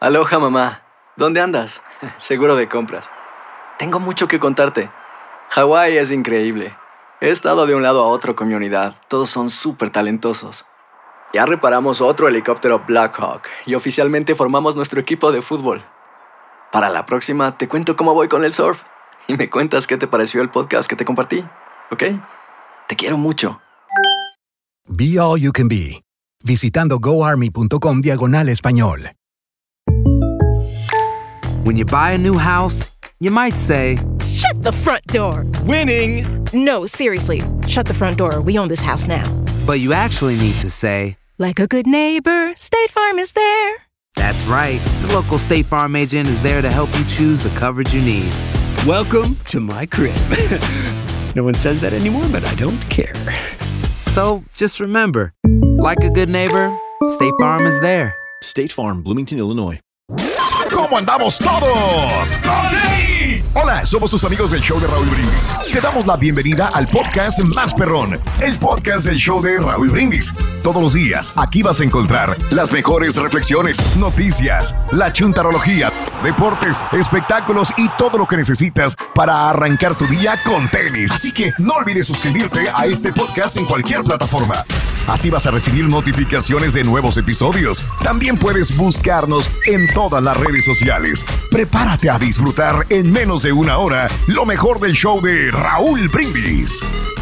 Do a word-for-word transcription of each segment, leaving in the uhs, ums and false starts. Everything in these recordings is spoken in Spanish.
Aloha, mamá. ¿Dónde andas? Seguro de compras. Tengo mucho que contarte. Hawái es increíble. He estado de un lado a otro con mi unidad. Todos son súper talentosos. Ya reparamos otro helicóptero Blackhawk y oficialmente formamos nuestro equipo de fútbol. Para la próxima te cuento cómo voy con el surf y me cuentas qué te pareció el podcast que te compartí, ¿ok? Te quiero mucho. Be All You Can Be, visitando goarmy.com diagonal español. When you buy a new house, you might say, "Shut the front door." Winning! No, seriously. Shut the front door. We own this house now. But you actually need to say, like a good neighbor, State Farm is there. That's right. The local State Farm agent is there to help you choose the coverage you need. Welcome to my crib. No one says that anymore, but I don't care. So just remember, like a good neighbor, State Farm is there. State Farm, Bloomington, Illinois. ¿Cómo andamos todos? ¡Brindis! Hola, somos tus amigos del show de Raúl Brindis. Te damos la bienvenida al podcast más perrón, el podcast del show de Raúl Brindis. Todos los días aquí vas a encontrar las mejores reflexiones, noticias, la chuntarología, deportes, espectáculos y todo lo que necesitas para arrancar tu día con tenis. Así que no olvides suscribirte a este podcast en cualquier plataforma. Así vas a recibir notificaciones de nuevos episodios. También puedes buscarnos en todas las redes sociales. Prepárate a disfrutar en menos de una hora lo mejor del show de Raúl Brindis.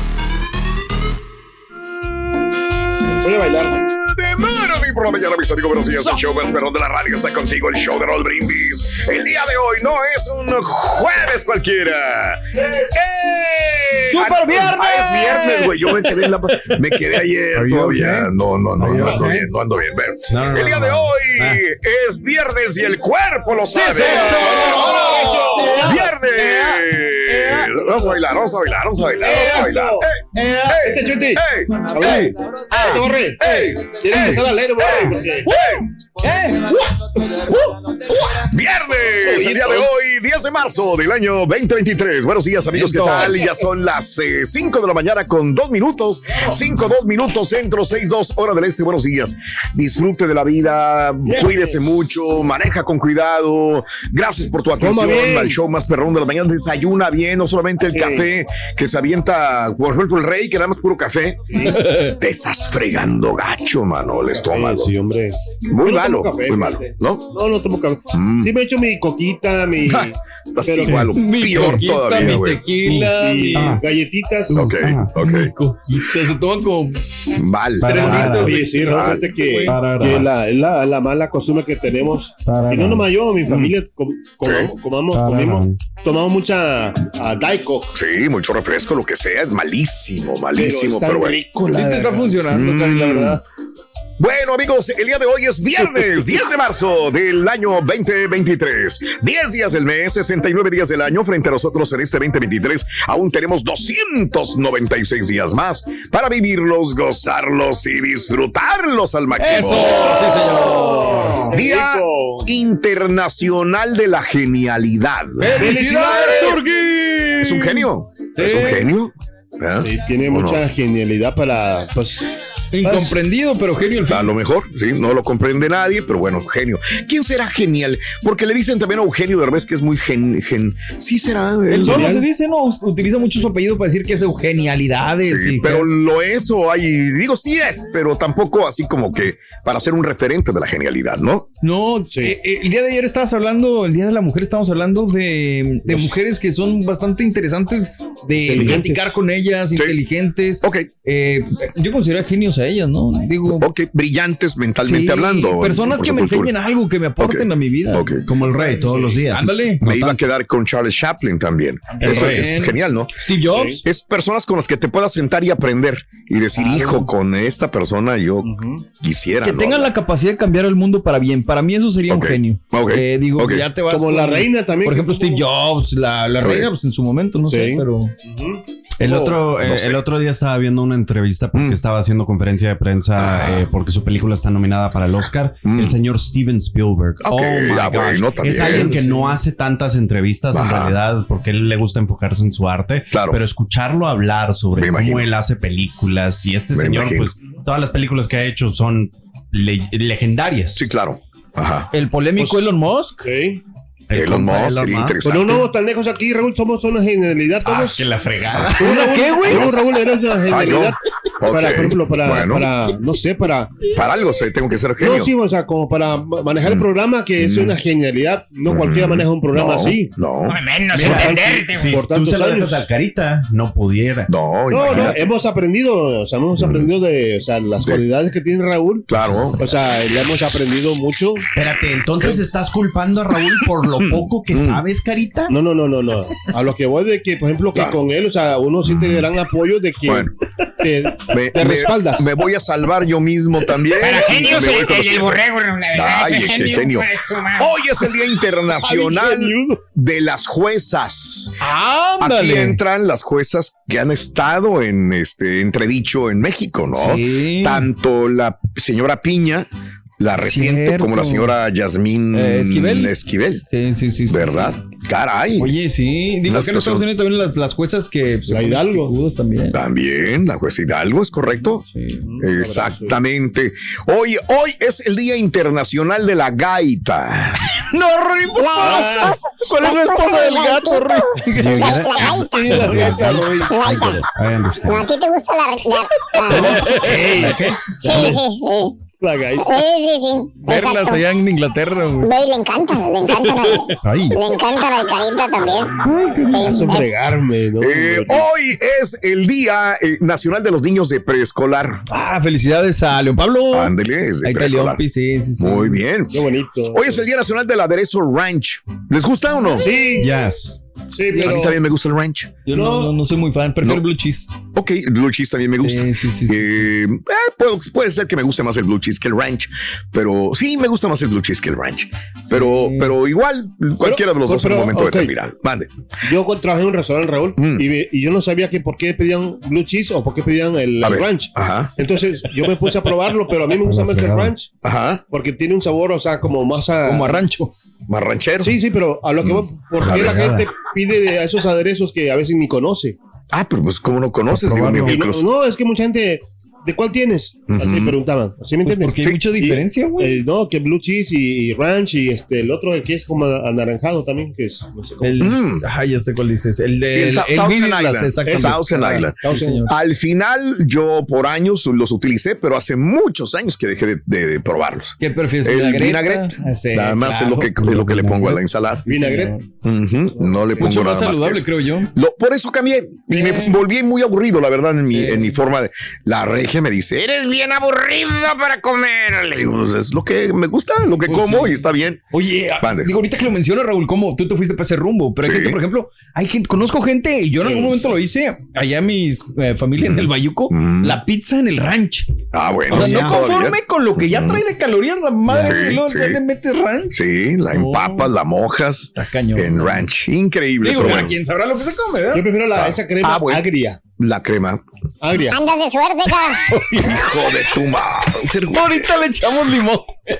Voy a bailar. De maravilla por la mañana, mis amigos, buenos días. El show más perrón de la radio está contigo, el show de Raúl Brindis. El día de hoy no es un jueves cualquiera. ¡Ey! ¡Super viernes! Ah, es viernes, güey. Yo me quedé, en la... me quedé ayer todavía. Okay? No, no, no, no ando bien, no ando bien. Ver. No, no, el día de hoy ah. es viernes y el cuerpo lo sabe. ¡Sí, sí! ¡Viernes! Vamos a bailar, vamos a bailar, vamos a bailar, vamos a bailar. ¡Ey! ¡Ey! ¡Este chuti! ¡Ey! ¡Ey! ¡Ah, te borré! ¡Ey! Tienes que empezar a leer, güey. Viernes, el día de hoy, diez de marzo del año veinte veintitrés. Buenos días, amigos, ¿qué tal? Ya son las eh, cinco de la mañana con dos minutos. cinco, dos minutos, centro, seis, dos, hora del este. Buenos días. Disfrute de la vida, cuídese mucho, maneja con cuidado. Gracias por tu atención al show más perrón de la mañana. Desayuna bien, no solamente el sí. café que se avienta, por ejemplo, el rey, que nada más puro café. Sí. Te estás fregando gacho, mano, el estómago. Sí, hombre. Muy no malo, café, muy malo, ¿no? No, no tomo café. Mm. Sí me he hecho mi coquita, mi... Ja, estás pero igual, mi peor coquita, todavía, mi güey. tequila, mi ah. galletitas. Ok, ok. Mi coquita, se toman como... Mal. Oye, sí, realmente que, que la, la, la mala costumbre que tenemos, y no nomás yo, mi familia, com, com, comamos, comimos, tomamos mucha uh, Diet Coke. Sí, mucho refresco, lo que sea, es malísimo, malísimo, pero, pero bueno. Rico, la te está funcionando, mm. casi, la verdad. Bueno, amigos, el día de hoy es viernes, diez de marzo del año veinte veintitrés. diez días del mes, sesenta y nueve días del año. Frente a nosotros en este veinte veintitrés aún tenemos doscientos noventa y seis días más para vivirlos, gozarlos y disfrutarlos al máximo. ¡Eso! ¡Sí, señor! Día Internacional de la Genialidad. ¡Felicidades, Turquí! ¿Es un genio? ¿Sí? ¿Es un genio? ¿Eh? Sí, tiene mucha no? genialidad para, pues... Incomprendido, pero genio al fin. A lo mejor, sí, no lo comprende nadie, pero bueno, genio. ¿Quién será genial? Porque le dicen también a Eugenio Derbez que es muy gen... gen... Sí será. El solo se dice, ¿no? Utiliza mucho su apellido para decir que es Eugenialidades. Sí, y pero que... lo es o hay... Digo, sí es, pero tampoco así como que para ser un referente de la genialidad, ¿no? No, sí. eh, eh, el día de ayer estabas hablando, el día de la mujer estábamos hablando de, de mujeres que son bastante interesantes de platicar con ellas, sí. inteligentes. Ok. Eh, yo considero genios a ellas, ¿no? Digo, ok, brillantes mentalmente sí, hablando. Personas que me cultura. enseñen algo, que me aporten okay. a mi vida. Okay. Como el rey todos los días. Ándale. Me no iba tan... a quedar con Charles Chaplin también. Eso es genial, ¿no? Steve Jobs. Es personas con las que te puedas sentar y aprender y decir, claro. hijo, con esta persona yo uh-huh. quisiera. Que ¿no? tengan la capacidad de cambiar el mundo para bien. Para mí eso sería okay. un genio. Okay. Eh, digo, okay. ya te vas como con, la reina también. Por ejemplo, Steve Jobs, la, la reina, pues en su momento, no sí. sé, pero... Uh-huh. El otro, eh, no sé. el otro día estaba viendo una entrevista porque mm. estaba haciendo conferencia de prensa ah. eh, porque su película está nominada para el Oscar. Mm. El señor Steven Spielberg. Okay, oh my ya, gosh. Bueno, también, es alguien que sí. no hace tantas entrevistas ah. en realidad porque él le gusta enfocarse en su arte. Claro. Pero escucharlo hablar sobre Me cómo imagino. él hace películas y este Me señor, imagino. pues todas las películas que ha hecho son le- legendarias. Sí, claro. Ajá. El polémico pues, Elon Musk. Sí. Elon Musk, sería interesante. Pero no vamos tan lejos aquí, Raúl, somos una genialidad todos. Ah, que la fregada. ¿Una qué, güey? No, Raúl, eres una genialidad. Okay. Para, por ejemplo, para, bueno. para, no sé, para... Para algo, sé, tengo que ser genio. No, sí, o sea, como para manejar mm. el programa, que mm. es una genialidad. No mm. cualquiera maneja un programa no, así. No, no. menos entenderte. Si por tú se lo dejas al Carita, no pudiera. No, no, no, hemos aprendido, o sea, hemos mm. aprendido de, o sea, las sí. cualidades que tiene Raúl. Claro. O sea, le hemos aprendido mucho. Espérate, entonces estás culpando a Raúl por lo poco que mm. sabes, Carita. No, no, no, no, no. A lo que voy de que, por ejemplo, que claro. con él, o sea, uno siente gran apoyo de que bueno. te, me, te respaldas. Me voy a salvar yo mismo también. Para genios, el, el, el borrego. Ay, qué genio. genio. Hoy es el Día Internacional de las Juezas. ¡Ándale! Aquí entran las juezas que han estado en este entredicho en México, ¿no? Sí. Tanto la señora Piña, la reciente, Cierto. como la señora Yasmín eh, Esquivel. Esquivel. Sí, sí, sí. ¿Verdad? Sí, sí. Caray. Oye, sí. Digo que en Estados Unidos también las, las juezas que... Pues, la Hidalgo. También. También, la jueza Hidalgo, ¿es correcto? Sí. Exactamente. Hoy, hoy es el Día Internacional de la Gaita. No, Rory, por favor. ¿Cuál es la esposa del gato, Rory? La gaita. La gaita. ¿A ti te gusta la... ¿Qué? Sí, sí, sí. La gaita. Sí, sí, sí. Verlas Exacto. allá en Inglaterra, güey. Ve, le encanta, le encanta. Ay. Le encanta la Carita también. Sí, sí. fregarme, ¿no? Eh, hoy es el Día eh, Nacional de los Niños de Preescolar. Ah, felicidades a León Pablo. Ándele, es de Ahí preescolar. León, sí, sí, sí. Muy bien. Qué bonito. Hoy es el Día Nacional del Aderezo Ranch. ¿Les gusta o no? Sí. Yes. Sí, pero... A mí también me gusta el ranch. Yo no, no, no soy muy fan, prefiero no. blue cheese. Ok, el blue cheese también me gusta. Sí, sí, sí, sí. Eh, eh, puede, puede ser que me guste más el blue cheese que el ranch, pero sí me gusta más el blue cheese que el ranch. Sí. Pero, pero igual, cualquiera pero, de los dos pero, en un momento okay. de terminar. Mande. Yo trabajé en un restaurante, Raúl, mm. y, y yo no sabía que por qué pedían blue cheese o por qué pedían el, el ranch. Ajá. Entonces yo me puse a probarlo, pero a mí me gusta más el ranch. Ajá. Porque tiene un sabor, o sea, como más a... Como a rancho. Más ranchero. Sí, sí, pero a lo que voy, ¿por qué la gente pide de esos aderezos que a veces ni conoce? Ah, pero pues ¿cómo no conoces? Digo, no, no, es que mucha gente... ¿De cuál tienes? Así uh-huh. preguntaban. ¿Así me entiendes? Porque hay sí. mucha diferencia, güey. Eh, no, que blue cheese y, y ranch y este el otro el que es como anaranjado también, que es no sé cómo. El, mm. Ajá, ya sé cuál dices. El de sí, el, el, el Thousand Island. Exactamente. Thousand ah, Island. Sí, Al final yo por años los utilicé, pero hace muchos años que dejé de, de, de probarlos. ¿Qué prefieres? El vinagrete. Sí, Nada más claro. es lo que, es lo que le pongo a la ensalada. Vinagrete. Uh-huh. No le pongo Mucho nada más saludable, más creo yo. Lo, por eso cambié y eh. me volví muy aburrido, la verdad, en mi, eh. en mi forma de... La regia me dice, eres bien aburrido para comer. Le digo, pues es lo que me gusta, lo que pues como sí. y está bien. Oye, Vale. digo, ahorita que lo mencionas, Raúl, ¿cómo tú te fuiste para ese rumbo? Pero hay sí. gente, por ejemplo, hay gente, conozco gente y yo en sí. algún momento lo hice allá mis eh, familia mm. en el Bayuco, mm. la pizza en el ranch. Ah, bueno. O sea, sí, no conforme con lo que ya trae de calorías la madre sí, de lo sí. que le metes ranch. Sí, la empapas, oh. la mojas cañón, en ¿no? ranch. Increíble. Digo, bueno. ¿Quién sabrá lo que se come, ¿verdad? Yo prefiero la, ah. esa crema ah, bueno. agria. La crema agria. Andas de suerte, cara. Hijo de tu madre. Ahorita le echamos limón.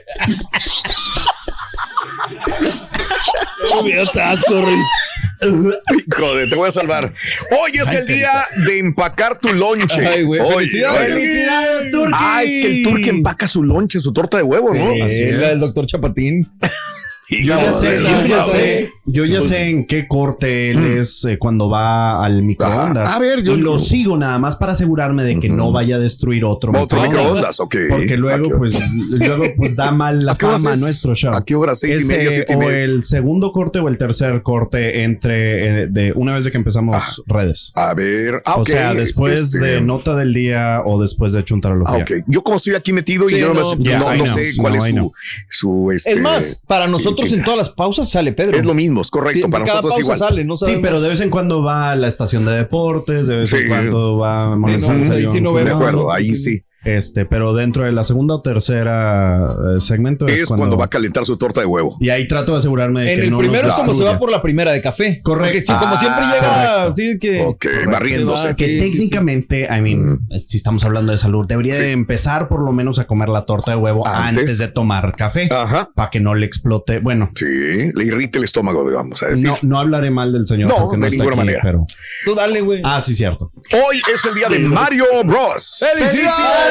Mira, te asco, Rey. Joder, te voy a salvar. Hoy es Ay, el día te... de empacar tu lonche. Ay, güey. Felicidades, felicidades, Turki. Ah, es que el Turki empaca su lonche, su torta de huevo, ¿no? Sí, Así es la del doctor Chapatín. Yo ya, sé, yo, ya sé, yo ya sé en qué corte él mm. es eh, cuando va al microondas. Ah, a ver, yo y lo sigo nada más para asegurarme de que uh-huh. no vaya a destruir otro, otro microondas. Okay. Porque luego, pues, luego pues da mal la fama a nuestro show. ¿A qué hora? Seis es, y media, siete y media. O el segundo corte o el tercer corte entre eh, de una vez de que empezamos ah, redes. A ver, ah, o okay. sea, después este... de nota del día o después de chuntarología. Ah, okay. Yo como estoy aquí metido sí, y yo no, no, yeah, no, no sé no, cuál no, es su, su este, es más, para nosotros en todas las pausas sale Pedro. Es lo mismo, es correcto. Sí, para cada nosotros igual. Sale, no sí, pero de vez en cuando va a la estación de deportes, de vez sí. en cuando va a molestar. No, ahí sí no de acuerdo, ahí sí. Este, pero dentro de la segunda o tercera eh, segmento es, es cuando, cuando va a calentar su torta de huevo. Y ahí trato de asegurarme de en que el no primero nos es como se va por la primera de café. Correcto. Porque si, ah, como siempre llega así que ok, barriéndose. Que sí, técnicamente, sí, sí. I mean, mm. si estamos hablando de salud, debería sí. de empezar por lo menos a comer la torta de huevo antes, antes de tomar café. Ajá. Para que no le explote. Bueno. Sí, le irrite el estómago, digamos a decir. No, no hablaré mal del señor. No, porque no de está ninguna aquí, manera. Pero... Tú dale, güey. Ah, sí, cierto. Hoy es el día de Mario Bros. ¡Felicidades!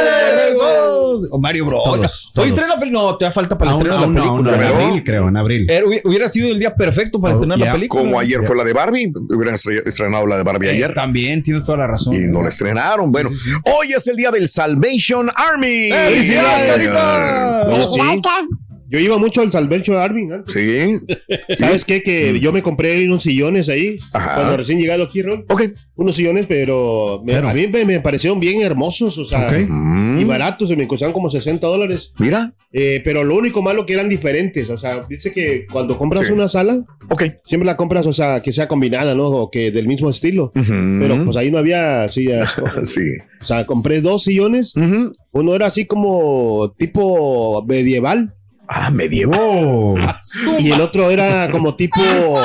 O Mario Bros. Todos, Hoy todos. estrena la película. No, te da falta para Aún- estrenar la aún no, película. aún no, en Pero- abril, creo, en abril. Era- hubiera sido el día perfecto para Oh, estrenar yeah. la película. Como ayer fue la de Barbie, hubieran estre- estrenado la de Barbie ayer. Eh, También, tienes toda la razón. Y no la estrenaron. Bueno, Sí, sí, sí. hoy es el día del Salvation Army. ¡Felicidades, Carita! No, sí. Felicidades, cara. Yo iba mucho al Salvation Army antes. Sí. ¿Sabes qué? Que yo me compré unos sillones ahí Ajá. cuando recién llegado aquí, Raúl. Ok. Unos sillones, pero, me- Pero- a mí me, me parecieron bien hermosos, o sea, Ok. Mm, y baratos, me costaban como sesenta dólares. Mira. Eh, pero lo único malo que eran diferentes, o sea, dice que cuando compras Sí. una sala, Ok. siempre la compras, o sea, que sea combinada, ¿no? O que del mismo estilo. Ujú. Pero pues ahí no había sillas. Sí. O sea, compré dos sillones. Ujú. Uno era así como tipo medieval. Ah, medieval. Oh. Y el otro era como tipo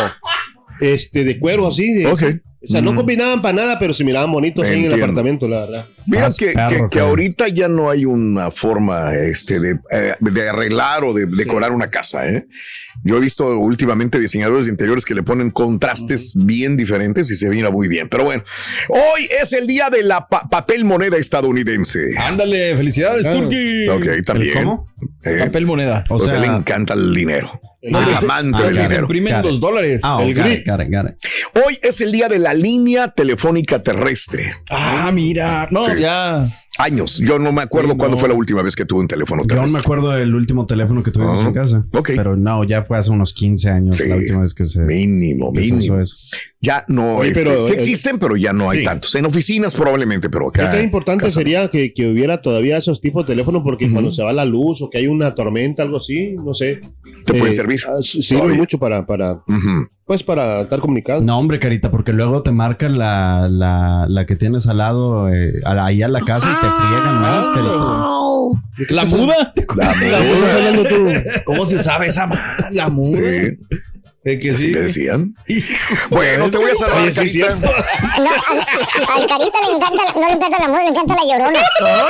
este de cuero así. De, Ok. O sea, no Mm. combinaban para nada, pero se miraban bonitos ahí en el Entiendo. apartamento, la verdad. Mira Más que, perro, que- que creo. ahorita ya no hay una forma este, de, eh, de arreglar o de decorar una casa. ¿eh? Yo he visto últimamente diseñadores de interiores que le ponen contrastes bien diferentes y se mira muy bien. Pero bueno, hoy es el día de la pa- papel moneda estadounidense. Ándale, felicidades, Ah. Turki. Ok, también. ¿Cómo? Eh, Papel moneda. O o sea, sea, le encanta el dinero. Ah, es sí. amante Ah, del ya. Se dinero. imprimen Got it. dos dólares. Ah, el got grid. it, got it, got it. Hoy es el día de la línea telefónica terrestre. Ah, mira. No, Sí. ya. Años. Yo no me acuerdo Sí, cuándo no. fue la última vez que tuve un teléfono Yo terrestre. me acuerdo del último teléfono que tuvimos Ah, en casa. ok. Pero no, ya fue hace unos quince años Sí. la última vez que se, Mínimo, que se mínimo. usó eso. Ya no, Oye, este, pero, sí eh, existen, pero ya no hay sí. tantos. En oficinas probablemente, pero acá. Creo que importante casa no. sería que, que hubiera todavía esos tipos de teléfonos porque Ujú. cuando se va la luz o que hay una tormenta, algo así, no sé. Te pueden eh, servir. ah, s- Sirve Todavía. mucho para, para, Ujú. pues para estar comunicado. No, hombre, Carita, porque luego te marcan la, la, la que tienes al lado, eh, a la- ahí a la casa y te friegan más, Carita. ¿De qué La estás- muda. La ¿De qué estás hablando tú? ¿Cómo se usaba esa ma- La muda. Sí, Es que así sí. le decían. Bueno, te voy a salvar, Oye, sí, Carita. cierto. No, al, al Carita le encanta, no le encanta la muda, le encanta la llorona.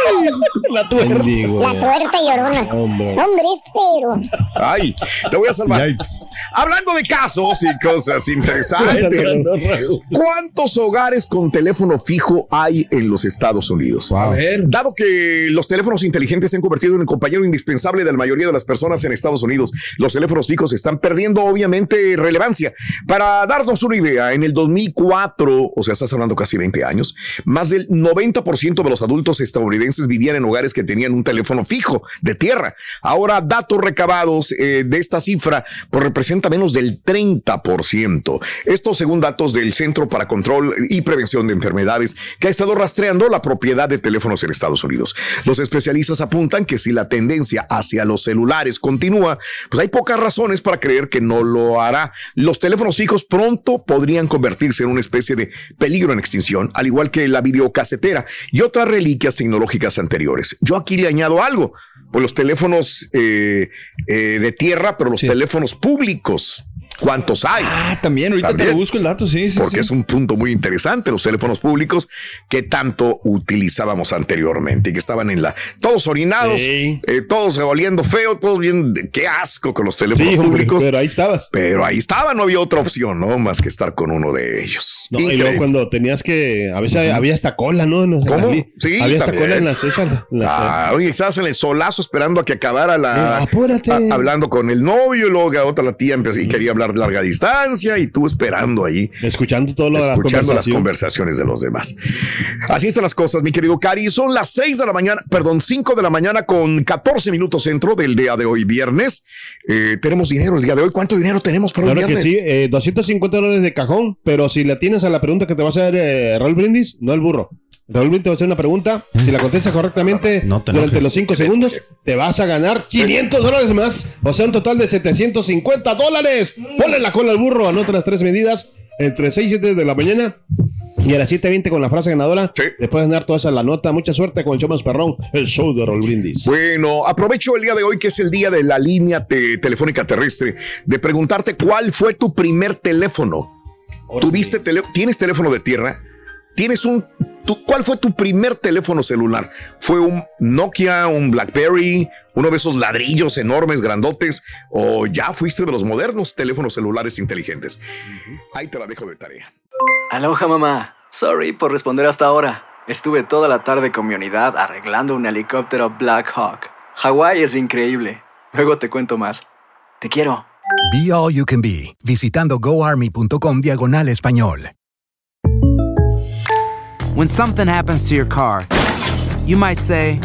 La tuerta. Mendigo, La tuerta llorona. hombre. Hombre, espero. Ay, te voy a salvar. Yikes. Hablando de casos y cosas interesantes. ¿Cuántos hogares con teléfono fijo hay en los Estados Unidos? A ver. Dado que los teléfonos inteligentes se han convertido en el compañero indispensable de la mayoría de las personas en Estados Unidos, los teléfonos fijos están perdiendo obviamente relevancia. Para darnos una idea, en el dos mil cuatro, o sea, estás hablando casi veinte años, más del noventa por ciento de los adultos estadounidenses vivían en hogares que tenían un teléfono fijo de tierra. Ahora, datos recabados eh, de esta cifra pues, representa menos del treinta por ciento. Esto según datos del Centro para Control y Prevención de Enfermedades, que ha estado rastreando la propiedad de teléfonos en Estados Unidos. Los especialistas apuntan que si la tendencia hacia los celulares continúa, pues hay pocas razones para creer que no lo hará. Los teléfonos fijos pronto podrían convertirse en una especie de peligro en extinción, al igual que la videocasetera y otras reliquias tecnológicas anteriores. Yo aquí le añado algo, pues los teléfonos eh, eh, de tierra, pero los Sí. teléfonos públicos. ¿Cuántos hay? Ah, también, ahorita También. te lo busco el dato, sí, sí. Porque sí. es un punto muy interesante, los teléfonos públicos que tanto utilizábamos anteriormente y que estaban en la, todos orinados, Sí. eh, todos oliendo feo, todos bien, qué asco con los teléfonos Sí, hombre, públicos. pero ahí estabas. Pero ahí estaba, no había otra opción, ¿no? Más que estar con uno de ellos. No, y Increíble. luego cuando tenías que, a veces había hasta cola, ¿no? En los- ¿Cómo? ali- Sí, había hasta también. cola en las esas. en las- Ah, oye, estabas en el solazo esperando a que acabara la. Eh, apúrate. a- hablando con el novio, y luego la otra la tía empezó y quería hablar de larga distancia y tú esperando ahí. escuchando todo lo de la Escuchando las conversación. conversaciones de los demás. Así están las cosas, mi querido Cari. Son las seis de la mañana, perdón, cinco de la mañana con catorce minutos centro del día de hoy, viernes. Eh, tenemos dinero el día de hoy. ¿Cuánto dinero tenemos para el Claro que viernes? sí, eh, doscientos cincuenta dólares de cajón, pero si le tienes a la pregunta que te va a hacer eh, Raúl Brindis, no el burro. Raúl Brindis te va a hacer una pregunta, si la contestas correctamente No te durante enojes. los cinco segundos, te vas a ganar quinientos dólares más, o sea, un total de setecientos cincuenta dólares. Ponle la cola al burro, anota las tres medidas entre seis y siete de la mañana. Y a las siete veinte con la frase ganadora, Sí. te puedes ganar toda esa la nota. Mucha suerte con el show más perrón, el show de Raúl Brindis. Bueno, aprovecho el día de hoy, que es el día de la línea te- telefónica terrestre, de preguntarte cuál fue tu primer teléfono. ¿Tuviste tele- ¿Tienes teléfono de tierra? ¿Tienes un... tu- ¿Cuál fue tu primer teléfono celular? ¿Fue un Nokia, un BlackBerry, uno de esos ladrillos enormes, grandotes? ¿O ya fuiste de los modernos teléfonos celulares inteligentes? Ahí te la dejo de tarea. Aloha, mamá. Sorry por responder hasta ahora. Estuve toda la tarde con mi unidad arreglando un helicóptero Black Hawk. Hawái es increíble. Luego te cuento más. Te quiero. Be All You Can Be, visitando goarmy.com diagonal español. When something happens to your car, you might say,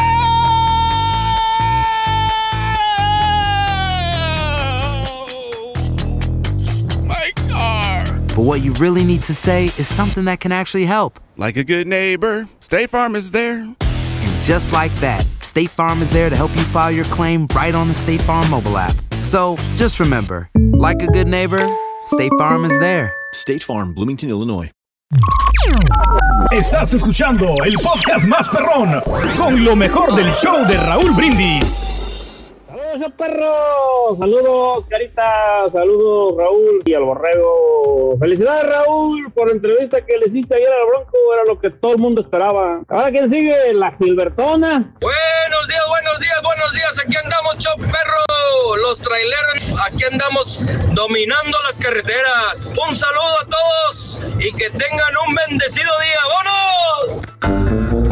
My car! But what you really need to say is something that can actually help. Like a good neighbor, State Farm is there. And just like that, State Farm is there to help you file your claim right on the State Farm mobile app. So just remember, like a good neighbor, State Farm is there. State Farm, Bloomington, Illinois. Estás escuchando el podcast más perrón con lo mejor del show de Raúl Brindis. Saludos, perros. Saludos, Carita. Saludos, Raúl y al Borrego. Felicidades, Raúl, por la entrevista que le hiciste ayer al Bronco. Era lo que todo el mundo esperaba. Ahora, ¿quién sigue? La Gilbertona. Buenos días, buenos días, buenos días. Aquí andamos, show perro. Los traileros, aquí andamos dominando las carreteras. Un saludo a todos y que tengan un bendecido día. ¡Vámonos!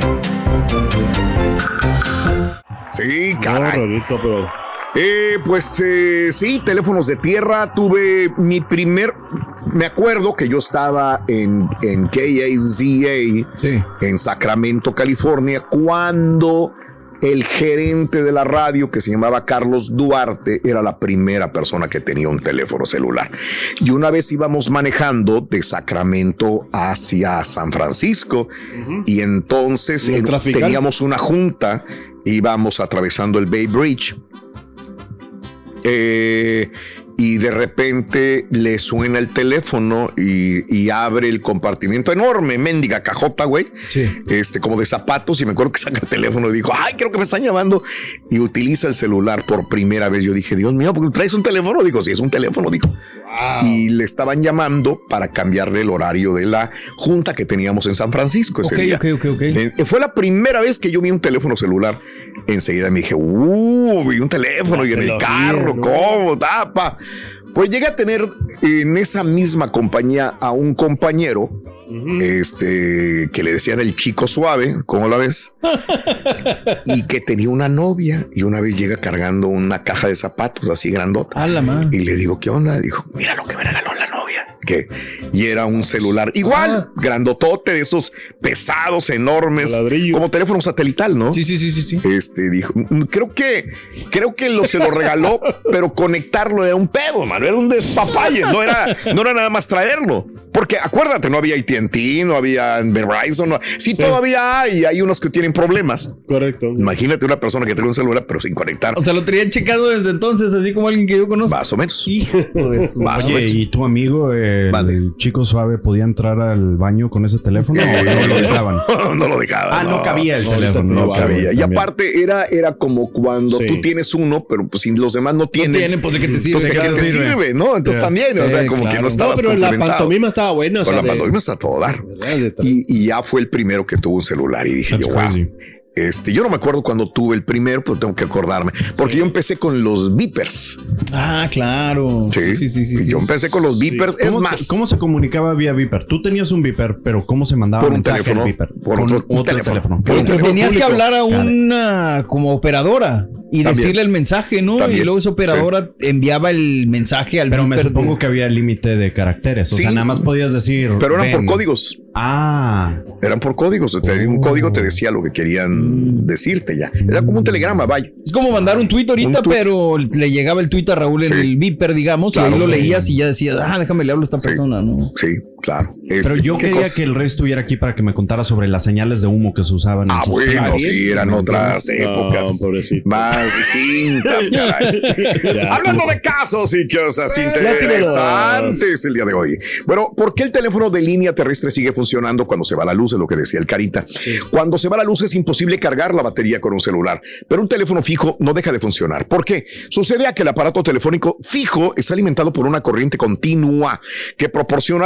Sí, caray. No, Rodito, pero... Eh, pues eh, sí, teléfonos de tierra. Tuve mi primer... Me acuerdo que yo estaba en, en K A Z A, sí, en Sacramento, California, cuando el gerente de la radio, que se llamaba Carlos Duarte, era la primera persona que tenía un teléfono celular. Y una vez íbamos manejando de Sacramento hacia San Francisco, uh-huh, y entonces en, teníamos una junta, íbamos atravesando el Bay Bridge, eh, y de repente le suena el teléfono y, y abre el compartimiento enorme, mendiga cajota, güey, sí, este, como de zapatos, y me acuerdo que saca el teléfono y dijo, ay, creo que me están llamando, y utiliza el celular por primera vez. Yo dije, Dios mío, ¿por qué traes un teléfono? Digo, sí, es un teléfono, dijo. Wow. Y le estaban llamando para cambiarle el horario de la junta que teníamos en San Francisco ese okay, día. Ok, ok, ok. Eh, fue la primera vez que yo vi un teléfono celular. Enseguida me dije, uh, vi un teléfono, y en el carro, ¿cómo? Tapa. Pues llegué a tener en esa misma compañía a un compañero, uh-huh, este, que le decían el chico suave, ¿cómo la ves? Y que tenía una novia, y una vez llega cargando una caja de zapatos así grandota. A la man. Y le digo, ¿qué onda? Dijo, mira lo que me regaló la novia. Que, y era un celular igual, ah, grandotote, de esos pesados, enormes, como teléfono satelital, ¿no? Sí, sí, sí, sí, sí. Este dijo, creo que, creo que lo, se lo regaló, pero conectarlo era un pedo, mano, era un despapalle, no era, no era nada más traerlo, porque acuérdate, no había A T and T, no había Verizon, no, sí, sí, todavía hay, hay unos que tienen problemas. Correcto. Imagínate una persona que tiene un celular, pero sin conectar. O sea, lo tenían checado desde entonces, así como alguien que yo conozco. Más o menos. Más Oye, o menos. ¿Y tu amigo, eh, el vale. chico suave, podía entrar al baño con ese teléfono o no lo dejaban? No lo dejaban. Ah, no, no cabía el no, teléfono. No, no cabía. Y aparte era, era como cuando sí, tú tienes uno, pero pues si los demás no tienen. No tienen, pues de qué te sirve. Entonces, ¿de qué te sirve? sirve? ¿No? Entonces yeah, también, o sea, sí, como claro, que no estabas no, pero la pantomima estaba buena. O Con sea, la pantomima está a todo dar. Y, y ya fue el primero que tuvo un celular y dije That's yo, crazy. wow. Este, yo no me acuerdo cuando tuve el primero, pero tengo que acordarme. Porque yo empecé con los beepers. Ah, claro. Sí, sí, sí. sí yo empecé con los beepers. Sí. Es más, ¿cómo se comunicaba vía beeper? Tú tenías un beeper, pero ¿cómo se mandaba por un mensaje teléfono, al beeper? Por con otro, otro un teléfono. teléfono. Pero un teléfono tenías público. que hablar a una como operadora y También. decirle el mensaje, ¿no? También. Y luego esa operadora sí. enviaba el mensaje al Pero beeper me supongo de... que había límite de caracteres. O sí. sea, nada más podías decir. Pero eran ven. por códigos. Ah. Eran por códigos. O sea, oh. un código te decía lo que querían mm. decirte ya. Era como un telegrama, vaya. Es como mandar un tuit ahorita, un tweet. Pero le llegaba el tuit a Raúl en sí. el beeper, digamos, claro, y ahí lo leías y ya decías, ah, déjame le hablo a esta sí. persona, ¿no? Sí, claro. Este, pero yo quería cosas? que el rey estuviera aquí para que me contara sobre las señales de humo que se usaban. Ah, en sus bueno, trajes. sí, eran otras épocas no, más distintas, caray. Ya, Hablando de casos y cosas interesantes el día de hoy. Bueno, ¿por qué el teléfono de línea terrestre sigue funcionando cuando se va la luz? Es lo que decía el Carita. Sí. Cuando se va la luz es imposible cargar la batería con un celular, pero un teléfono fijo no deja de funcionar. ¿Por qué? Sucede a que el aparato telefónico fijo está alimentado por una corriente continua que proporciona la central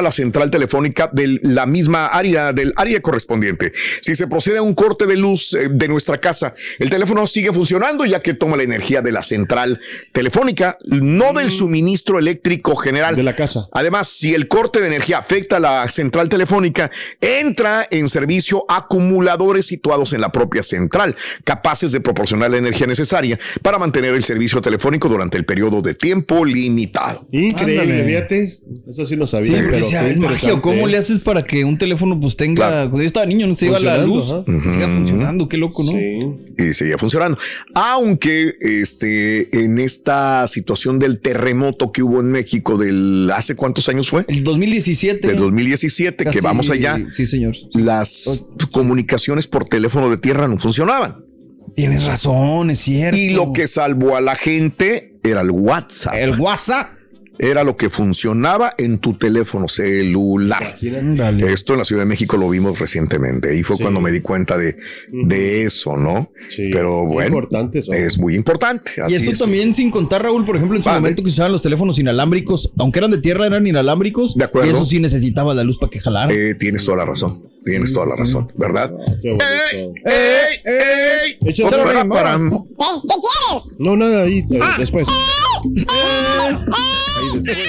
central telefónica de la misma área, del área correspondiente. Si se procede a un corte de luz eh, de nuestra casa, el teléfono sigue funcionando ya que toma la energía de la central telefónica, no del suministro eléctrico general de la casa. Además, si el corte de energía afecta a la central telefónica, entra en servicio acumuladores situados en la propia central, capaces de proporcionar la energía necesaria para mantener el servicio telefónico durante el periodo de tiempo limitado. Increíble, fíjate. Eso sí no sabía. Sí, pero sea, es magia. ¿Cómo le haces para que un teléfono pues tenga... Claro. Cuando yo estaba niño no se iba la luz. Uh-huh. Siga funcionando. Qué loco, ¿no? Sí. Y seguía funcionando. Aunque este, en esta situación del terremoto que hubo en México del... ¿Hace cuántos años fue? El dos mil diecisiete. Del dos mil diecisiete, Casi, que vamos allá. Sí, señor. Sí. Las comunicaciones por teléfono de tierra no funcionaban. Tienes razón, es cierto. Y lo que salvó a la gente era el WhatsApp. El WhatsApp. Era lo que funcionaba en tu teléfono celular. Dale. Esto en la Ciudad de México lo vimos recientemente y fue sí. cuando me di cuenta de, de eso, ¿no? Sí. Pero bueno, importante eso. Es muy importante. Así y eso es. También sin contar, Raúl, por ejemplo, en su vale. momento que usaban los teléfonos inalámbricos, aunque eran de tierra, eran inalámbricos. De acuerdo. Y eso sí necesitaba la luz para que jalara. Eh, tienes toda la razón. Tienes toda la razón, ¿verdad? Oh, qué bonito. ¡Ey! ¡Ey! ¡Ey! Échate para, para. ¿Qué quieres? No, nada, ahí, eh, ah. después. ¡Ey! Ahí después.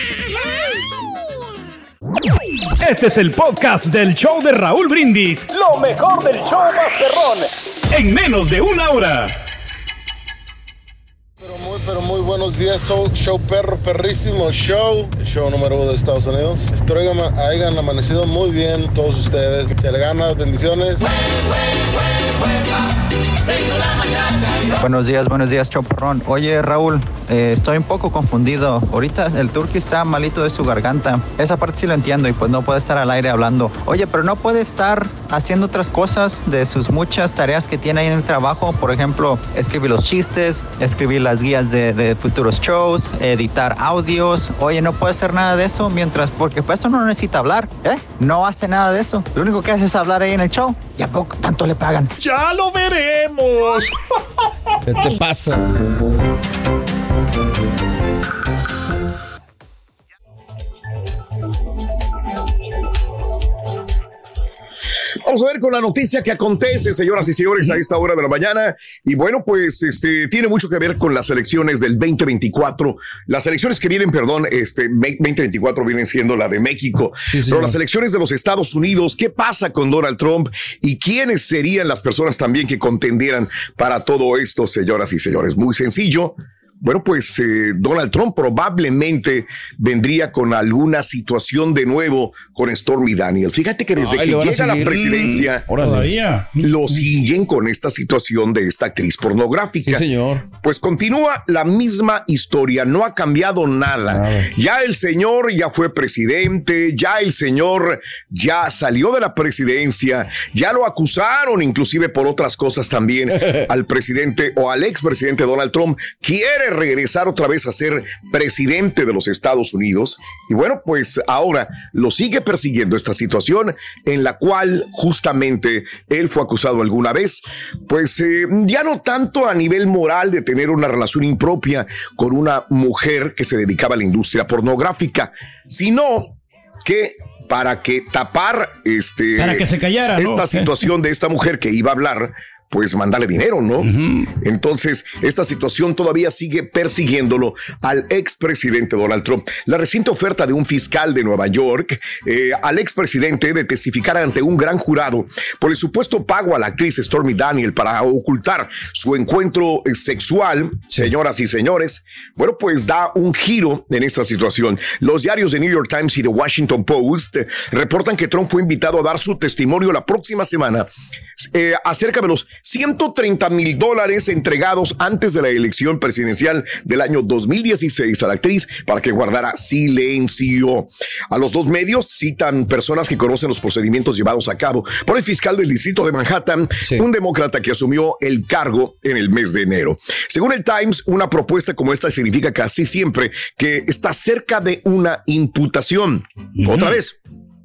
Este es el podcast del show de Raúl Brindis. Lo mejor del show Masterrón. En menos de una hora. Pero muy, pero muy buenos días, show, show perro, perrísimo show, show número uno de Estados Unidos. Espero que hayan amanecido muy bien todos ustedes. Se le gana, bendiciones. Buenos días, buenos días, Choperrón. Oye, Raúl, eh, estoy un poco confundido. Ahorita el Turqui está malito de su garganta. Esa parte sí lo entiendo y pues no puede estar al aire hablando. Oye, pero no puede estar haciendo otras cosas de sus muchas tareas que tiene ahí en el trabajo. Por ejemplo, escribir los chistes, escribir las guías de, de futuros shows, editar audios. Oye, no puede hacer nada de eso mientras, porque pues eso no necesita hablar, ¿eh? No hace nada de eso. Lo único que hace es hablar ahí en el show. ¿Y a poco tanto le pagan? ¡Ya lo veremos! ¿Qué te pasa? Vamos a ver con la noticia que acontece, señoras y señores, a esta hora de la mañana. Y bueno, pues este tiene mucho que ver con las elecciones del veinte veinticuatro. Las elecciones que vienen, perdón, este veinte veinticuatro vienen siendo la de México. Sí, pero las elecciones de los Estados Unidos, ¿qué pasa con Donald Trump? ¿Y quiénes serían las personas también que contendieran para todo esto, señoras y señores? Muy sencillo. Bueno, pues eh, Donald Trump probablemente vendría con alguna situación de nuevo con Stormy Daniels. Fíjate que desde Ay, que llega a la presidencia, todavía lo siguen con esta situación de esta actriz pornográfica. Sí, señor. Pues continúa la misma historia, no ha cambiado nada. Nada. Ya el señor ya fue presidente, ya el señor ya salió de la presidencia, ya lo acusaron inclusive por otras cosas también al presidente o al expresidente Donald Trump. Quiere regresar otra vez a ser presidente de los Estados Unidos y bueno, pues ahora lo sigue persiguiendo esta situación en la cual justamente él fue acusado alguna vez, pues eh, ya no tanto a nivel moral de tener una relación impropia con una mujer que se dedicaba a la industria pornográfica, sino que para que tapar este, para que se callara, esta ¿no? situación de esta mujer que iba a hablar, pues mandarle dinero, ¿no? Uh-huh. Entonces, esta situación todavía sigue persiguiéndolo al expresidente Donald Trump. La reciente oferta de un fiscal de Nueva York eh, al expresidente de testificar ante un gran jurado por el supuesto pago a la actriz Stormy Daniels para ocultar su encuentro sexual, señoras y señores, bueno, pues da un giro en esta situación. Los diarios de New York Times y The Washington Post eh, reportan que Trump fue invitado a dar su testimonio la próxima semana eh, acerca de los ciento treinta mil dólares entregados antes de la elección presidencial del año dos mil dieciséis a la actriz para que guardara silencio. A los dos medios citan personas que conocen los procedimientos llevados a cabo por el fiscal del distrito de Manhattan, sí. un demócrata que asumió el cargo en el mes de enero. Según el Times, una propuesta como esta significa casi siempre que está cerca de una imputación. Mm. Otra vez.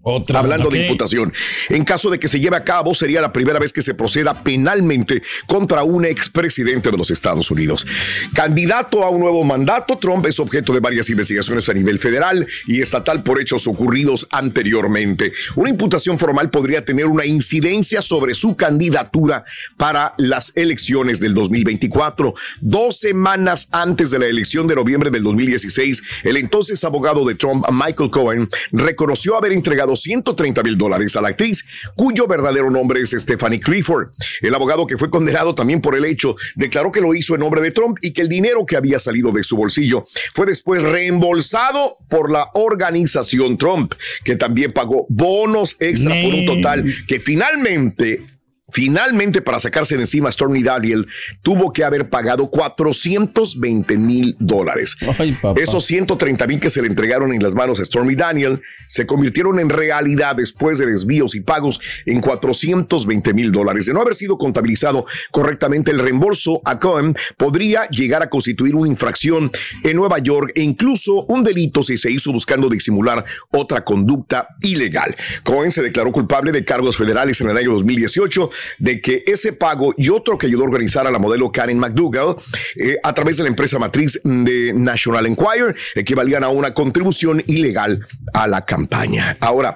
Otra, Hablando okay. de imputación, en caso de que se lleve a cabo, sería la primera vez que se proceda penalmente contra un expresidente de los Estados Unidos. Candidato a un nuevo mandato, Trump es objeto de varias investigaciones a nivel federal y estatal por hechos ocurridos anteriormente. Una imputación formal podría tener una incidencia sobre su candidatura para las elecciones del dos mil veinticuatro. Dos semanas antes de la elección de noviembre del dos mil dieciséis, el entonces abogado de Trump, Michael Cohen, reconoció haber entregado ciento treinta mil dólares a la actriz, cuyo verdadero nombre es Stephanie Clifford. El abogado, que fue condenado también por el hecho, declaró que lo hizo en nombre de Trump y que el dinero que había salido de su bolsillo fue después reembolsado por la organización Trump, que también pagó bonos extra por un total que finalmente... Finalmente, para sacarse de encima, Stormy Daniels tuvo que haber pagado cuatrocientos veinte mil dólares. Esos ciento treinta mil que se le entregaron en las manos a Stormy Daniels se convirtieron en realidad, después de desvíos y pagos, en cuatrocientos veinte mil dólares. De no haber sido contabilizado correctamente, el reembolso a Cohen podría llegar a constituir una infracción en Nueva York e incluso un delito si se hizo buscando disimular otra conducta ilegal. Cohen se declaró culpable de cargos federales en el año dos mil dieciocho de que ese pago y otro que ayudó a organizar a la modelo Karen McDougal eh, a través de la empresa matriz de National Enquirer equivalían a una contribución ilegal a la campaña. Ahora,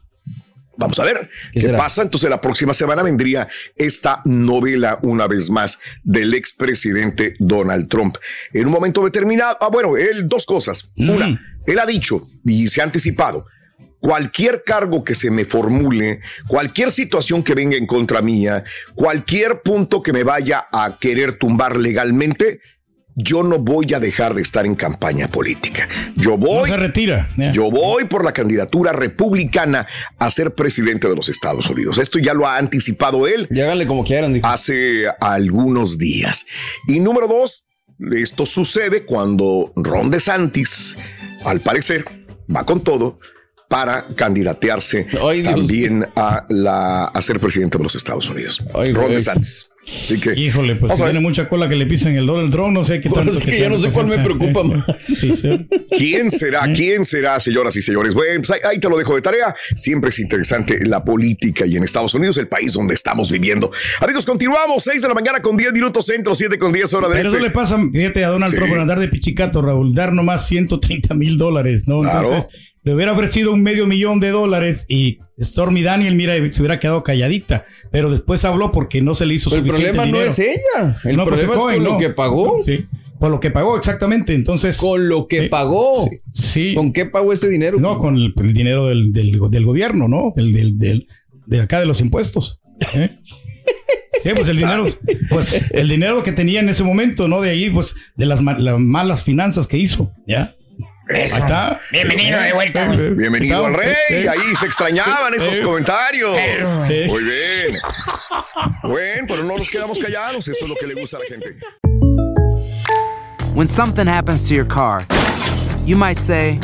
vamos a ver qué, qué pasa. Entonces, la próxima semana vendría esta novela, una vez más, del expresidente Donald Trump. En un momento determinado, ah, bueno, él, dos cosas. Mm. Una, él ha dicho y se ha anticipado: cualquier cargo que se me formule, cualquier situación que venga en contra mía, cualquier punto que me vaya a querer tumbar legalmente, yo no voy a dejar de estar en campaña política. Yo voy, no se retira. Yeah. Yo voy por la candidatura republicana a ser presidente de los Estados Unidos. Esto ya lo ha anticipado él. Y háganle como quieran, dijo. Hace algunos días. Y número dos, esto sucede cuando Ron DeSantis, al parecer, va con todo para candidatearse Ay, también a, la, a ser presidente de los Estados Unidos. Ay, Ron DeSantis. Así que, híjole, pues si tiene mucha cola que le pisen el Donald Trump, no sé qué tanto. Pues es que, que ya no sé cuál me preocupa más. Sí, sí. ¿Quién será? ¿Quién será, señoras y señores? Bueno, pues ahí, ahí te lo dejo de tarea. Siempre es interesante la política y en Estados Unidos, el país donde estamos viviendo. Amigos, continuamos. seis de la mañana con diez minutos centro, siete con diez hora de Pero este. eso le pasa, fíjate, a Donald sí. Trump por andar de pichicato, Raúl, dar nomás ciento treinta mil dólares, ¿no? Claro. Entonces, le hubiera ofrecido un medio millón de dólares y Stormy Daniels, mira, se hubiera quedado calladita, pero después habló porque no se le hizo pero suficiente dinero. El problema dinero. no es ella, el no, problema pues, es con no. lo que pagó. Sí, por lo que pagó, exactamente. Entonces, con lo que eh, pagó. Sí, sí. ¿Con qué pagó ese dinero? No, con el, el dinero del, del, del gobierno, ¿no? El del, del, de acá de los impuestos. ¿eh? Sí, pues el dinero, pues el dinero que tenía en ese momento, ¿no? De ahí, pues, de las, las malas finanzas que hizo, ¿ya? Eso. Ahí está. Bienvenido de vuelta. Bienvenido al rey. Ahí se extrañaban esos comentarios. Muy bien. Bueno, pero no nos quedamos callados. Eso es lo que le gusta a la gente. When something happens to your car, you might say,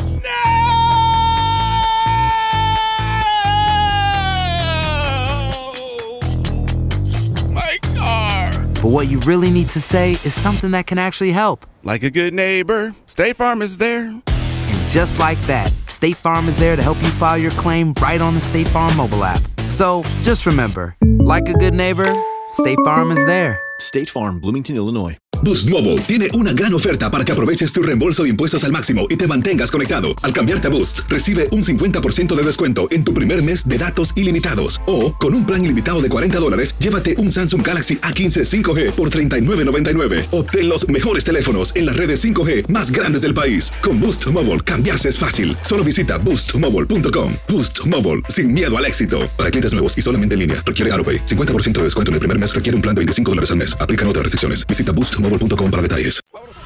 My car. But what you really need to say is something that can actually help. Like a good neighbor, State Farm is there. And just like that, State Farm is there to help you file your claim right on the State Farm mobile app. So just remember, like a good neighbor, State Farm is there. State Farm, Bloomington, Illinois. Boost Mobile tiene una gran oferta para que aproveches tu reembolso de impuestos al máximo y te mantengas conectado. Al cambiarte a Boost, recibe un cincuenta por ciento de descuento en tu primer mes de datos ilimitados. O, con un plan ilimitado de cuarenta dólares, llévate un Samsung Galaxy A quince cinco G por treinta y nueve noventa y nueve. Obtén los mejores teléfonos en las redes cinco G más grandes del país. Con Boost Mobile, cambiarse es fácil. Solo visita boost mobile punto com. Boost Mobile, sin miedo al éxito. Para clientes nuevos y solamente en línea, requiere AutoPay. cincuenta por ciento de descuento en el primer mes requiere un plan de veinticinco dólares al mes. Aplican otras restricciones. Visita boost mobile punto com para detalles.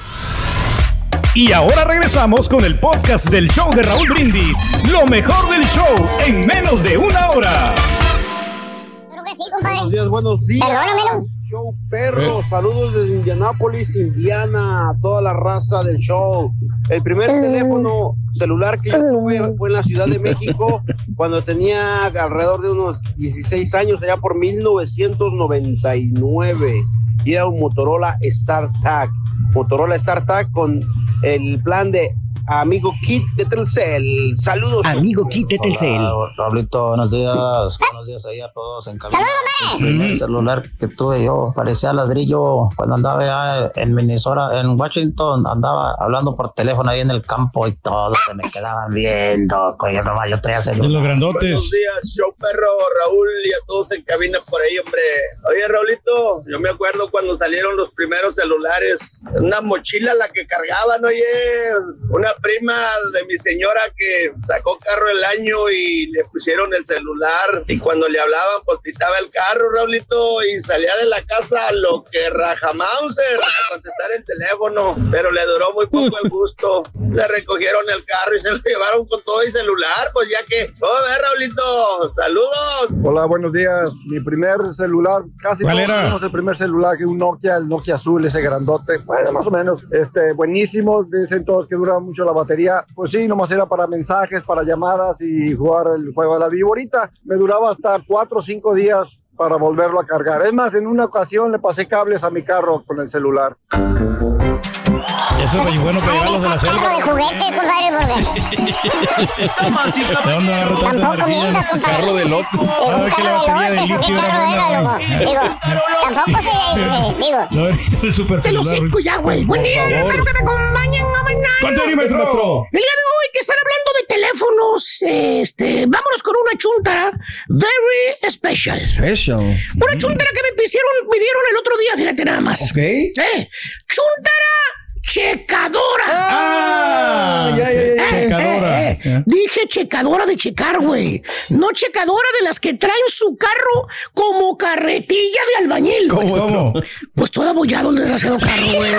Y ahora regresamos con el podcast del show de Raúl Brindis. Lo mejor del show en menos de una hora. Creo que sí, compadre. Buenos días, buenos días. Perdónamelo. Show perro, saludos desde Indianápolis, Indiana, a toda la raza del show. El primer uh, teléfono celular que yo tuve fue en la Ciudad de México cuando tenía alrededor de unos dieciséis años, allá por mil novecientos noventa y nueve. Y era un Motorola StarTAC. Motorola StarTAC con el plan de a amigo Kit de Telcel. Saludos. Amigo Kit de Telcel. Hola, Raulito, buenos días. Buenos días ahí a todos en cabina. El primer celular que tuve yo parecía ladrillo cuando andaba allá en Minnesota, en Washington, andaba hablando por teléfono ahí en el campo y todos se me quedaban viendo. Coño, nomás yo traía celular. De los grandotes. Buenos días, show perro, Raúl y a todos en cabina por ahí, hombre. Oye, Raulito, yo me acuerdo cuando salieron los primeros celulares, una mochila la que cargaban, oye, una prima de mi señora que sacó carro el año y le pusieron el celular y cuando le hablaban pues pitaba el carro, Raulito, y salía de la casa lo que rajamauser a contestar el teléfono, pero le duró muy poco el gusto. Le recogieron el carro y se lo llevaron con todo el celular, pues ya que, oh, a ver, Raulito, saludos. Hola, buenos días. Mi primer celular, casi ¿Cuál todos era? tenemos el primer celular, que un Nokia, el Nokia azul, ese grandote, bueno, más o menos, este, buenísimo, dicen todos que dura mucho la batería, pues sí, nomás era para mensajes, para llamadas y jugar el juego de la viborita, me duraba hasta cuatro o cinco días para volverlo a cargar, es más, en una ocasión le pasé cables a mi carro con el celular. Eso es bueno para llevarlos de la selva. Carro de juguete, compadre, ¿De dónde agarró toda esa Tampoco energía? mientas, compadre. Carro de loco. Un Ah, que la carro batería de de lotes, litio un era carro era, buena. loco. Digo, tampoco se, se- digo. No, el super Se lo celular. cinco ya, güey. Buen día, espero que me acompañen a mañana. ¿Cuánto hay, maestro? El día de hoy que están hablando de teléfonos, este, vámonos con una chuntara very special. Special. Una chuntara que me pidieron, me dieron el otro día, fíjate nada más. Ok. Sí. Chuntara checadora. Ah, ya, ya, ya, ya. Checadora. Eh, eh, eh. Dije checadora de checar, güey. No checadora de las que traen su carro como carretilla de albañil. ¿Cómo? ¿Cómo? Pues todo abollado el desgraciado carro, güey.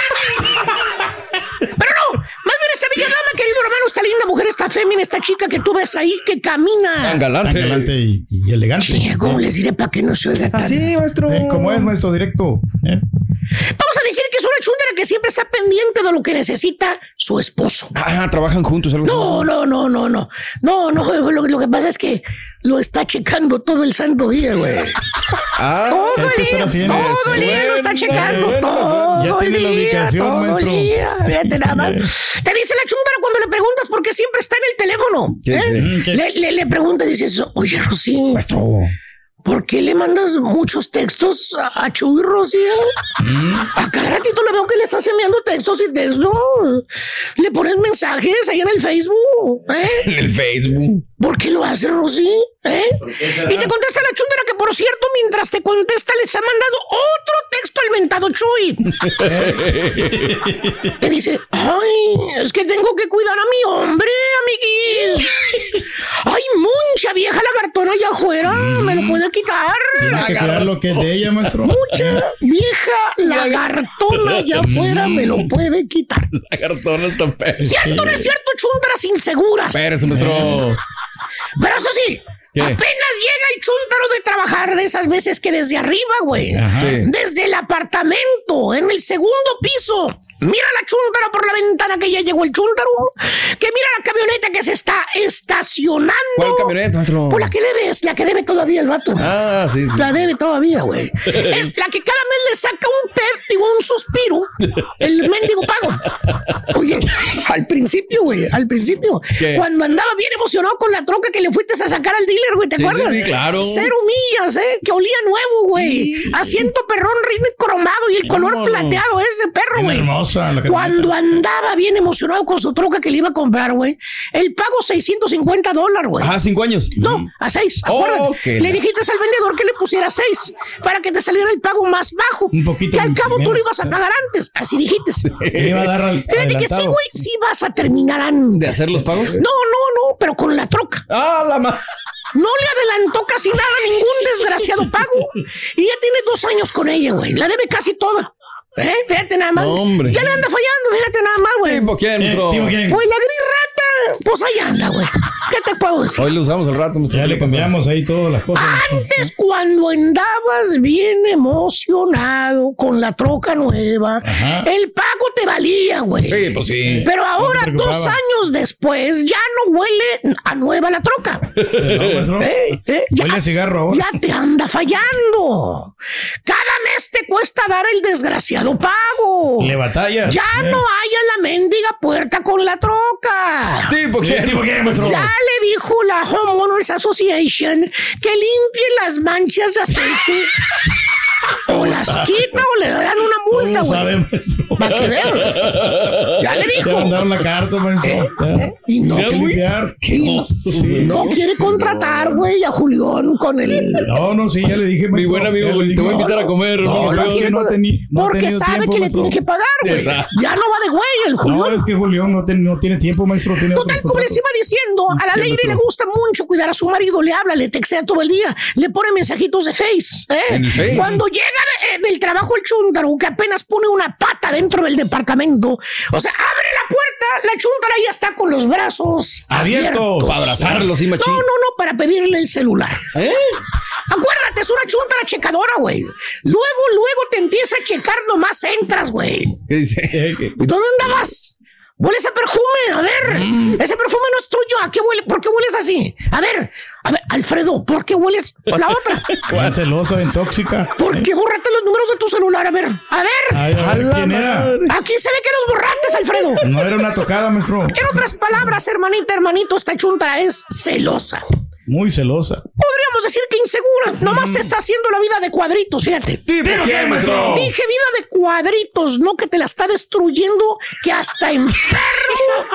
Pero no, más bien esta bella dama, querido hermano, esta linda mujer, esta fémina, esta chica que tú ves ahí que camina. Tan galante. Tan galante y, y elegante. Sí, ¿cómo les diré para que no se oiga tan? Así, maestro. Eh, ¿Cómo es, maestro? Directo. ¿Eh? Vamos a decir que es una chuntara que siempre está pendiente de lo que necesita su esposo. Ah, trabajan juntos. Algo No, no, no, no, no. No, no, lo, lo que pasa es que lo está checando todo el santo día, güey. Ah, Todo ¿qué el están día, haciendo? todo el día lo está Bueno, checando, bueno, todo ya el tiene la día, ubicación, todo maestro. el día. Fíjate nada más. Te dice la chumbara cuando le preguntas por qué siempre está en el teléfono. ¿Qué ¿eh? dice? Mm, ¿qué? Le, le, le pregunta y dices, oye, Rosy, Maestro. ¿por qué le mandas muchos textos a, a Chuy, Rosy? A cada ratito le veo que le estás enviando textos y textos. Le pones mensajes ahí en el Facebook, ¿eh? En el Facebook. ¿Por qué lo hace, Rosy? ¿Eh? Y te contesta la chundera que, por cierto, mientras te contesta, les ha mandado otro texto al mentado Chuy. Te dice, ay, es que tengo que cuidar a mi hombre, amiguis. Ay, mucha vieja lagartona allá afuera, me lo puede quitar. Tiene que cuidar lo que es de ella, maestro. Mucha vieja lagartona allá afuera me lo puede quitar. Lagartona está perro. ¿Cierto o no es cierto, chuntaras inseguras? Espérese, maestro. Pero eso sí, ¿Qué? apenas llega el chúntaro de trabajar, de esas veces que desde arriba, güey, Sí. desde el apartamento, en el segundo piso, mira la chúntara por la ventana que ya llegó el chúntaro, que mira la camioneta que se está estacionando. ¿Cuál camioneta, maestro? Pues la que debes, la que debe todavía el vato. Ah, sí, sí. La debe todavía, güey. El- La que cada mes le saca un pep, digo, un suspiro, el mendigo pago. Oye, al principio, güey, al principio, ¿Qué? cuando andaba bien emocionado con la troca que le fuiste a sacar al dealer, güey, ¿te Sí, acuerdas? sí, sí, claro. Cero millas, ¿eh? Que olía nuevo, güey. Asiento perrón, rin cromado y el color Vámonos. plateado ese perro, Bien güey. hermosa la camioneta. Cuando andaba bien emocionado con su troca que le iba a comprar, güey, el pago seiscientos cincuenta dólares, güey. Ah, cinco años. No, a seis, Oh, acuérdate. que Le la- dijiste al vendedor que le pusiera seis para que te saliera el pago más bajo. Un poquito Que al cabo tú menos, lo ibas a pagar antes. Así dijiste. Le iba a dar al- Fíjate que sí, adelantado. güey, sí vas a terminar antes. ¿De hacer los pagos? No, no, no, pero con la troca. Ah, la ma... No le adelantó casi nada, ningún desgraciado pago. Y ya tiene dos años con ella, güey. La debe casi toda. ¿Eh? Fíjate nada más. No, hombre. Ya le anda fallando, fíjate nada más, güey. ¿Tipo quién, Eh, maestro? ¿tipo quién? Pues la gris rata, pues ahí anda, güey. ¿Qué te puedo decir? Hoy lo usamos al rato, maestro. Ya le cambiamos ahí todas las cosas. Antes, cuando andabas bien emocionado con la troca nueva, Ajá. el pago te valía, güey. Sí, pues sí. Pero ahora, te dos preocupaba. años después, ya no huele a nueva la troca. No, maestro. Eh, eh, ya- Huele a cigarro ahora. Ya te anda fallando. Cada mes te cuesta dar el desgraciado pago. Le batallas. Ya Eh. no haya la mendiga la puerta con la troca. ¿Tipo qué? ¿Tipo qué, maestro? Ya le dijo la Homeowners Association que limpie las manchas de aceite. O las quita o le dan una multa, güey. Para que vean. Ya le dijo. Te mandaron la carta, maestro. ¿Eh? ¿Eh? Y no, que limpiar. Y no, no quiere contratar, güey, a Julián con el. No, no, sí, ya le dije, maestro. Mi buen amigo, güey, te voy a invitar a comer. No, no, quiere no teni, no porque sabe tiempo, que maestro. Le tiene que pagar, güey. Ya no va de güey el Julián. No, es que Julián no, ten, no tiene tiempo, maestro. Tiene Total, como les iba diciendo, a la Lady le gusta mucho cuidar a su marido. Le habla, le textea todo el día, le pone mensajitos de Face. ¿Eh? ¿En el Face? Cuando llega de, del trabajo el chúntaro, que apenas pone una pata dentro del departamento, o sea, abre la puerta, la chúntara ya está con los brazos abiertos. abiertos. Para abrazarlos, sí, machín. No, no, no, para pedirle el celular. ¿Eh? Acuérdate, es una chúntara checadora, güey. Luego, luego te empieza a checar, nomás entras, güey. ¿Qué dice? ¿Dónde andabas? Hueles a perfume, a ver, mm. ese perfume no es tuyo, ¿a qué huele? ¿Por qué hueles así? A ver, a ver, Alfredo, ¿por qué hueles? O la otra. ¿Cuál celosa, bien tóxica? ¿Por qué borraste los números de tu celular? A ver, a ver. Ay, a ver ¿quién era? Aquí se ve que los borraste, Alfredo. No era una tocada, maestro. En otras palabras, hermanita, hermanito, esta chunta es celosa. Muy celosa. Podríamos decir que insegura. Nomás te está haciendo la vida de cuadritos, fíjate. ¿Tipo qué, maestro? Dije vida de cuadritos, no que te la está destruyendo, que hasta enfermo,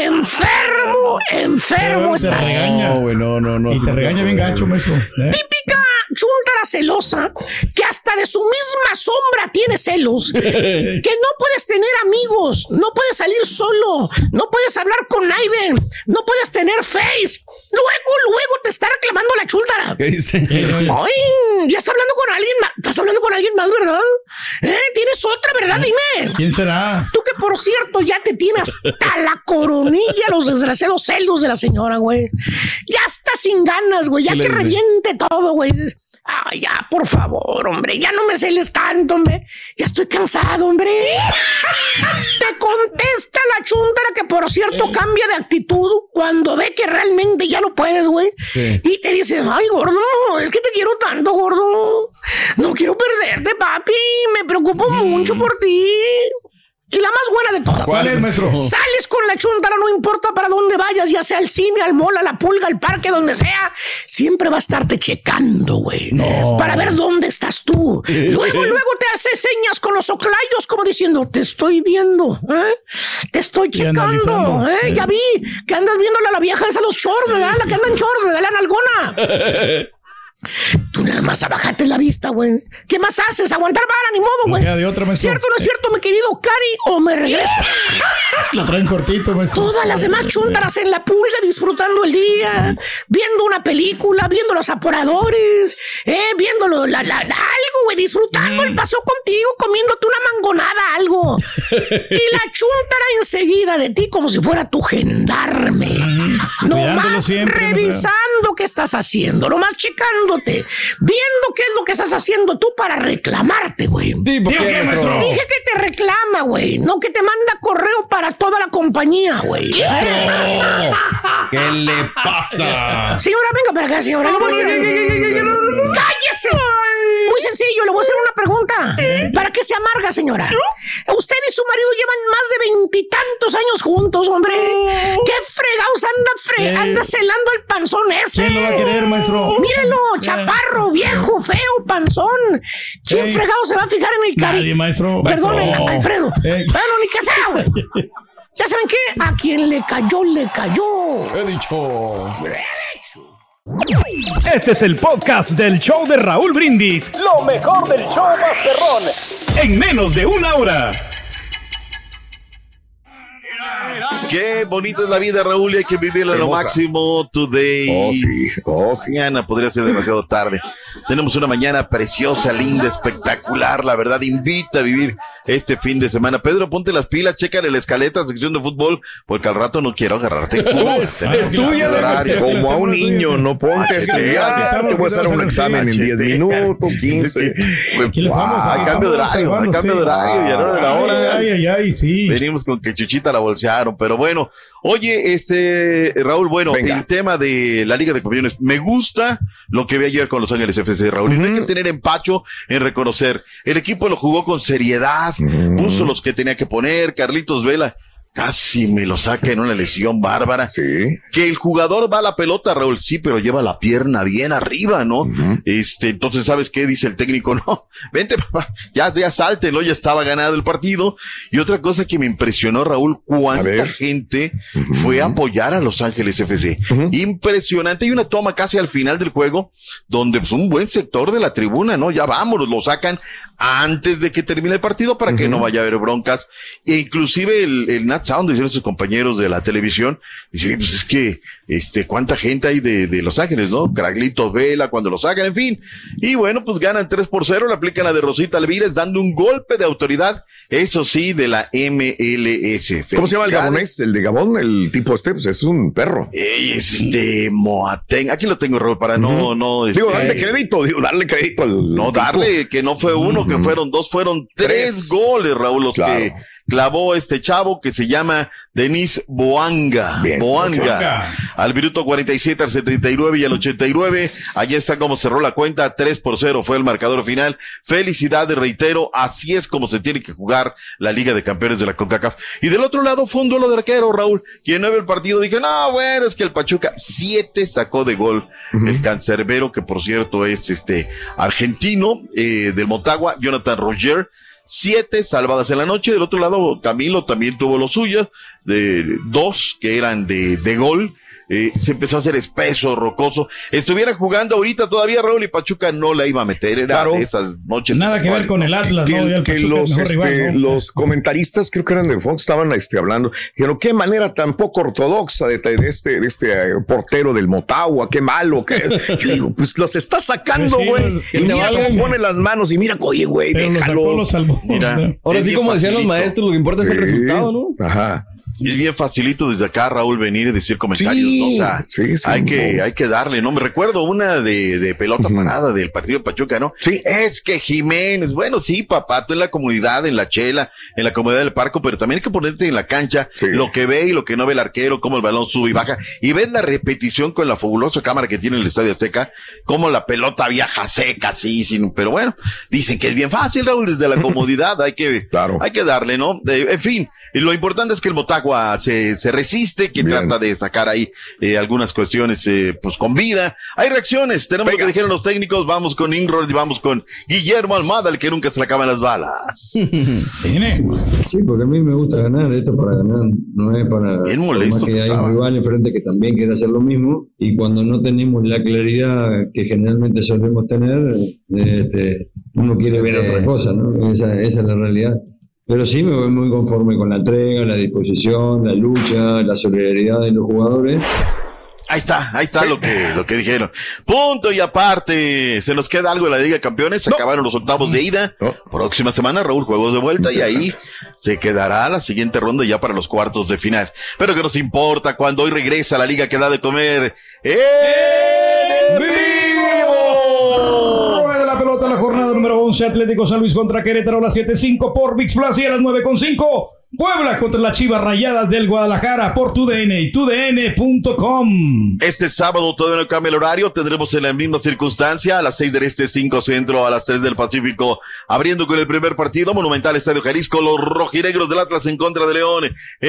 enfermo, enfermo te estás. Regaña. No, güey, no, no, no. Y te regaña bien gacho, maestro. ¿Eh? Típica chúntara celosa, que hasta de su misma sombra tiene celos, que no puedes tener amigos, no puedes salir solo, no puedes hablar con nadie, no puedes tener face. Luego, luego te está reclamando la chúntara. ¿Qué dice? Ay, ya estás hablando con alguien más. Estás hablando con alguien más, ¿verdad? ¿Eh? ¿Tienes otra, verdad? Dime. ¿Quién será? Tú que, por cierto, ya te tienes hasta la coronilla los desgraciados celos de la señora, güey. Ya estás sin ganas, güey. Ya que reviente todo, güey. Ay, ya, por favor, hombre, ya no me celes tanto, hombre. Ya estoy cansado, hombre. Te contesta la chúntara que, por cierto, cambia de actitud cuando ve que realmente ya no puedes, güey. Sí. Y te dices, ay, gordo, es que te quiero tanto, gordo. No quiero perderte, papi. Me preocupo mm. mucho por ti. Y la más buena de todas. ¿Cuál es, maestro? Sales con la chúntara, no importa para dónde vayas, ya sea al cine, al mall, a la pulga, al parque, donde sea. Siempre va a estarte checando, güey. No. Para ver dónde estás tú. Luego, luego te hace señas con los oclayos como diciendo, te estoy viendo, ¿eh? Te estoy checando, ¿eh? ¿eh? Ya vi que andas viéndole a la vieja esa los shorts, ¿verdad? La que anda en shorts, ¿verdad? La nalgona. Tú nada más abajate la vista, güey. ¿Qué más haces? Aguantar vara, ni modo, güey. No de otra, maestro. ¿Cierto o no es cierto, mi querido Cari? ¿O me regreso? Lo traen cortito, maestro. Todas las demás chúntaras en la pulga disfrutando el día, viendo una película, viendo los apuradores, eh, viendo lo, la, la, la, algo, güey, disfrutando mm. el paseo contigo, comiéndote una mangonada, algo. Y la chúntara enseguida de ti como si fuera tu gendarme. Mm. Nomás siempre, revisando ¿verdad? Qué estás haciendo, nomás checando, viendo qué es lo que estás haciendo tú para reclamarte, güey. Dije que te reclama, güey, no que te manda correo para toda la compañía, güey. Oh, ¿qué le pasa? Señora, venga para acá, señora. No, ¡cállese! Muy sencillo, le voy a hacer una pregunta. ¿Para qué se amarga, señora? Usted y su marido llevan más de veintitantos años juntos, hombre. ¿Qué fregados anda, fre anda celando el panzón ese? ¿Quién lo va a querer, maestro? Mírelo, chaparro, viejo, feo, panzón. ¿Quién Ey. fregado se va a fijar en el cari? Nadie, maestro. Perdón, Alfredo. Ey. Bueno, ni que sea, güey. ¿Ya saben qué? A quien le cayó, le cayó. He dicho. He dicho. Este es el podcast del show de Raúl Brindis. Lo mejor del show Masterrón. En menos de una hora. Qué bonita es la vida, Raúl, y hay que vivirla lo máximo today. Oh, sí, oh, sí. Mañana podría ser demasiado tarde. Tenemos una mañana preciosa, linda, espectacular, la verdad, invita a vivir este fin de semana. Pedro, ponte las pilas, chécale la escaleta, sección de fútbol, porque al rato no quiero agarrarte. Es tuya, como a un niño, no ponte a estudiar. Te voy a hacer un examen en diez minutos, quince. A cambio de horario, a cambio de horario, y a la hora de la hora. Ay, ay, ay, sí. Venimos con que Chuchita la bolsearon, pero bueno. Oye, este, Raúl, bueno, Venga. el tema de la Liga de Campeones, me gusta lo que vi ayer con Los Ángeles F C, Raúl, uh-huh. y no hay que tener empacho en reconocer, el equipo lo jugó con seriedad, uh-huh. puso los que tenía que poner, Carlitos Vela, casi me lo saca en una lesión bárbara. Sí. Que el jugador va a la pelota, Raúl, sí, pero lleva la pierna bien arriba, ¿no? Uh-huh. Este, entonces, ¿sabes qué? Dice el técnico, no, vente, papá, ya, ya salte, ¿no? Ya estaba ganado el partido. Y otra cosa que me impresionó, Raúl, cuánta gente uh-huh. fue a apoyar a Los Ángeles F C. Uh-huh. Impresionante. Hay una toma casi al final del juego, donde pues un buen sector de la tribuna, ¿no? Ya vámonos, lo sacan antes de que termine el partido para uh-huh. que no vaya a haber broncas. E inclusive el, el Nat Sound, dijeron sus compañeros de la televisión, dice, pues es que, este, cuánta gente hay de, de Los Ángeles, ¿no? Craglito Vela, cuando lo sacan, en fin. Y bueno, pues ganan tres por cero, le aplican la de Rosita Alvírez, dando un golpe de autoridad, eso sí, de la M L S. ¿Cómo se llama el gabonés? El de Gabón, el tipo este, pues es un perro. Ey, es este, Moateng, aquí lo tengo, Raúl, para uh-huh. no, no. Este, digo, darle crédito, digo, darle crédito al. No, tipo. darle, que no fue uno, uh-huh. que fueron dos, fueron tres, tres. goles, Raúl, los claro. que clavó este chavo que se llama Denis Boanga. Bien, Boanga. Okay. Al minuto cuarenta y siete, al setenta y nueve y al ochenta y nueve. Allí está como cerró la cuenta. tres por cero fue el marcador final. Felicidades, reitero. Así es como se tiene que jugar la Liga de Campeones de la CONCACAF. Y del otro lado fue un duelo de arquero, Raúl. Quien no ve el partido dije, no, bueno, es que el Pachuca siete sacó de gol. Uh-huh. El cancerbero, que por cierto es este argentino, eh, del Motagua, Jonathan Roger. Siete salvadas en la noche. Del otro lado, Camilo también tuvo lo suyo, de dos que eran de, de gol. Eh, se empezó a hacer espeso, rocoso. Estuviera jugando ahorita todavía Raúl y Pachuca no la iba a meter. Era claro. de esas noches. Nada que ver con el Atlas, que, ¿no? Que los, este, rival, ¿no? los comentaristas, creo que eran de Fox, estaban este, hablando. Dijeron, qué manera tan poco ortodoxa de, de este, de este uh, portero del Motagua, qué malo que es. Yo digo, pues los está sacando, güey. Sí, y mira cómo pone las manos y mira, oye, güey, déjalos. Mira, ahora sí, como decían los maestros, lo que importa sí. es el resultado, ¿no? Ajá. Y es bien facilito desde acá, Raúl, venir y decir comentarios, sí, ¿no? O sea, sí, sí, hay que, no. hay que darle, ¿no? Me recuerdo una de, de pelota uh-huh. parada del partido de Pachuca, ¿no? Sí. Es que Jiménez, bueno, sí, papá, tú en la comunidad, en la chela, en la comunidad del parco, pero también hay que ponerte en la cancha, sí. lo que ve y lo que no ve el arquero, cómo el balón sube y baja, y ves la repetición con la fabulosa cámara que tiene el Estadio Azteca, cómo la pelota viaja seca, sí, sin, pero bueno, dicen que es bien fácil, Raúl, desde la comodidad, hay que, claro. hay que darle, ¿no? De, en fin, y lo importante es que el Motagua se, se resiste, que Bien. trata de sacar ahí eh, algunas cuestiones eh, pues con vida. Hay reacciones, tenemos Venga. lo que dijeron los técnicos, vamos con Inroll y vamos con Guillermo Almada, el que nunca se le acaban las balas. Sí, porque a mí me gusta ganar, esto para ganar, no es para... Bien molesto que, que hay un rival enfrente que también quiere hacer lo mismo, y cuando no tenemos la claridad que generalmente solemos tener, este, uno quiere ver otra cosa, ¿no? Esa, esa es la realidad. Pero sí me voy muy conforme con la entrega, la disposición, la lucha, la solidaridad de los jugadores. Ahí está, ahí está sí. lo que lo que dijeron. Punto y aparte, se nos queda algo de la Liga de Campeones, se no. acabaron los octavos de ida. No. Próxima semana, Raúl, juegos de vuelta y ahí se quedará la siguiente ronda ya para los cuartos de final. Pero que nos importa cuando hoy regresa la liga que da de comer en vivo. Rueda la pelota, la jornada número once, Atlético San Luis contra Querétaro a las siete cinco por ViX Plus y a las nueve cinco. Puebla contra las Chivas Rayadas del Guadalajara por tu D N y tu D N punto com. Este sábado todavía no cambia el horario, tendremos en la misma circunstancia a las seis del Este, cinco Centro, a las tres del Pacífico, abriendo con el primer partido, Monumental Estadio Jalisco, los rojinegros del Atlas en contra de León.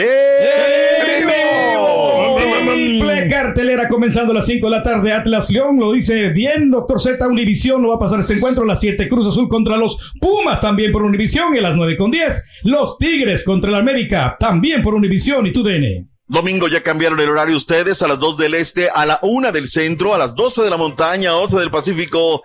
¡En vivo! Triple cartelera comenzando a las cinco de la tarde, Atlas León, lo dice bien doctor Z, Univisión, no va a pasar este encuentro, a las siete Cruz Azul contra los Pumas, también por Univisión, y a las nueve con diez, los Tigres contra el América, también por Univisión y tu D N. Domingo ya cambiaron el horario ustedes, a las dos del Este, a la una del Centro, a las doce de la Montaña, once del Pacífico,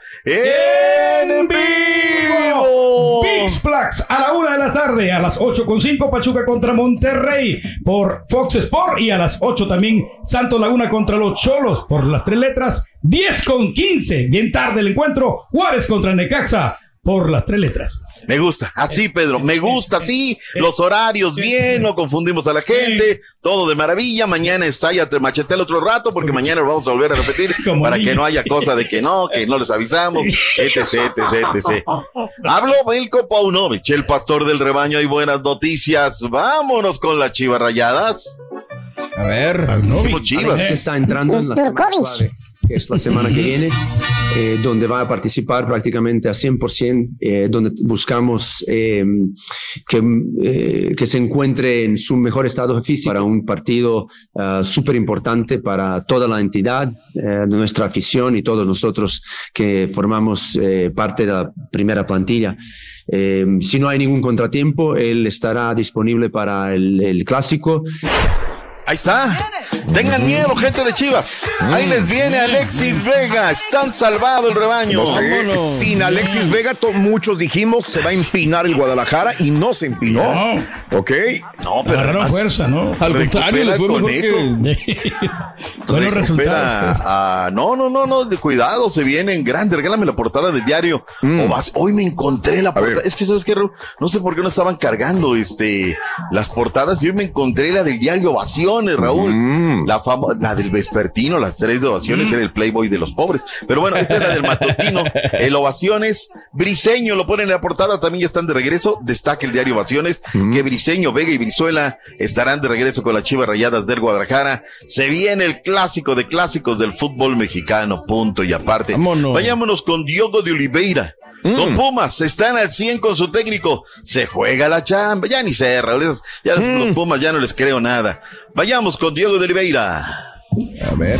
en vivo. ViX Plus a la una de la tarde, a las ocho con cinco, Pachuca contra Monterrey por Fox Sport, y a las ocho también Santos Laguna contra los Cholos por las tres letras, diez con quince, bien tarde el encuentro, Juárez contra Necaxa por las tres letras. Me gusta, así Pedro, me gusta, así, los horarios bien, no confundimos a la gente, todo de maravilla. Mañana está, ya te macheté el otro rato, porque mañana lo vamos a volver a repetir, para que no haya cosa de que no, que no les avisamos, etc, etc, etcétera. Habló Belko Paunovic, el pastor del rebaño, hay buenas noticias, vámonos con las Chivas Rayadas. A ver, Paunovic, Chivas. A ver, se está entrando en la semana suave, que es la semana que viene. eh, donde va a participar prácticamente a cien por ciento, eh, donde buscamos eh, que, eh, que se encuentre en su mejor estado físico para un partido uh, súper importante para toda la entidad eh, de nuestra afición y todos nosotros que formamos eh, parte de la primera plantilla. Eh, si no hay ningún contratiempo, él estará disponible para el, el clásico. Ahí está. Tengan miedo, gente de Chivas. Ahí les viene Alexis Vega. Están salvado el rebaño. No sé, Vámonos. Sin Alexis Vega, to- muchos dijimos se va a empinar el Guadalajara y no se empinó. No. Ok. No, pero agarraron fuerza, ¿no? Al contrario, le fue mejor que... Buenos resultados. A... No, no, no, no. De cuidado, se vienen grandes. Regálame la portada del diario. Mm. O vas... Hoy me encontré la portada. Es que, ¿sabes qué, Raúl? No sé por qué no estaban cargando este las portadas. Y hoy me encontré la del diario Ovaciones, Raúl. Mm. La famo... la del vespertino, las tres de Ovaciones, Mm. era el Playboy de los pobres. Pero bueno, esta es la del matutino. El Ovaciones, Briseño lo ponen en la portada, también ya están de regreso. Destaca el diario Ovaciones Mm. que Briseño, Vega y Brizuela estarán de regreso con las Chivas Rayadas del Guadalajara. Se viene el clásico de clásicos del fútbol mexicano, punto y aparte. Vámonos. Vayámonos con Diogo de Oliveira. Mm. Con Pumas, están al cien con su técnico. Se juega la chamba. Ya ni sé, Raúl. esas- Ya Mm. los Pumas ya no les creo nada. Vayamos con Diogo de Oliveira. A ver.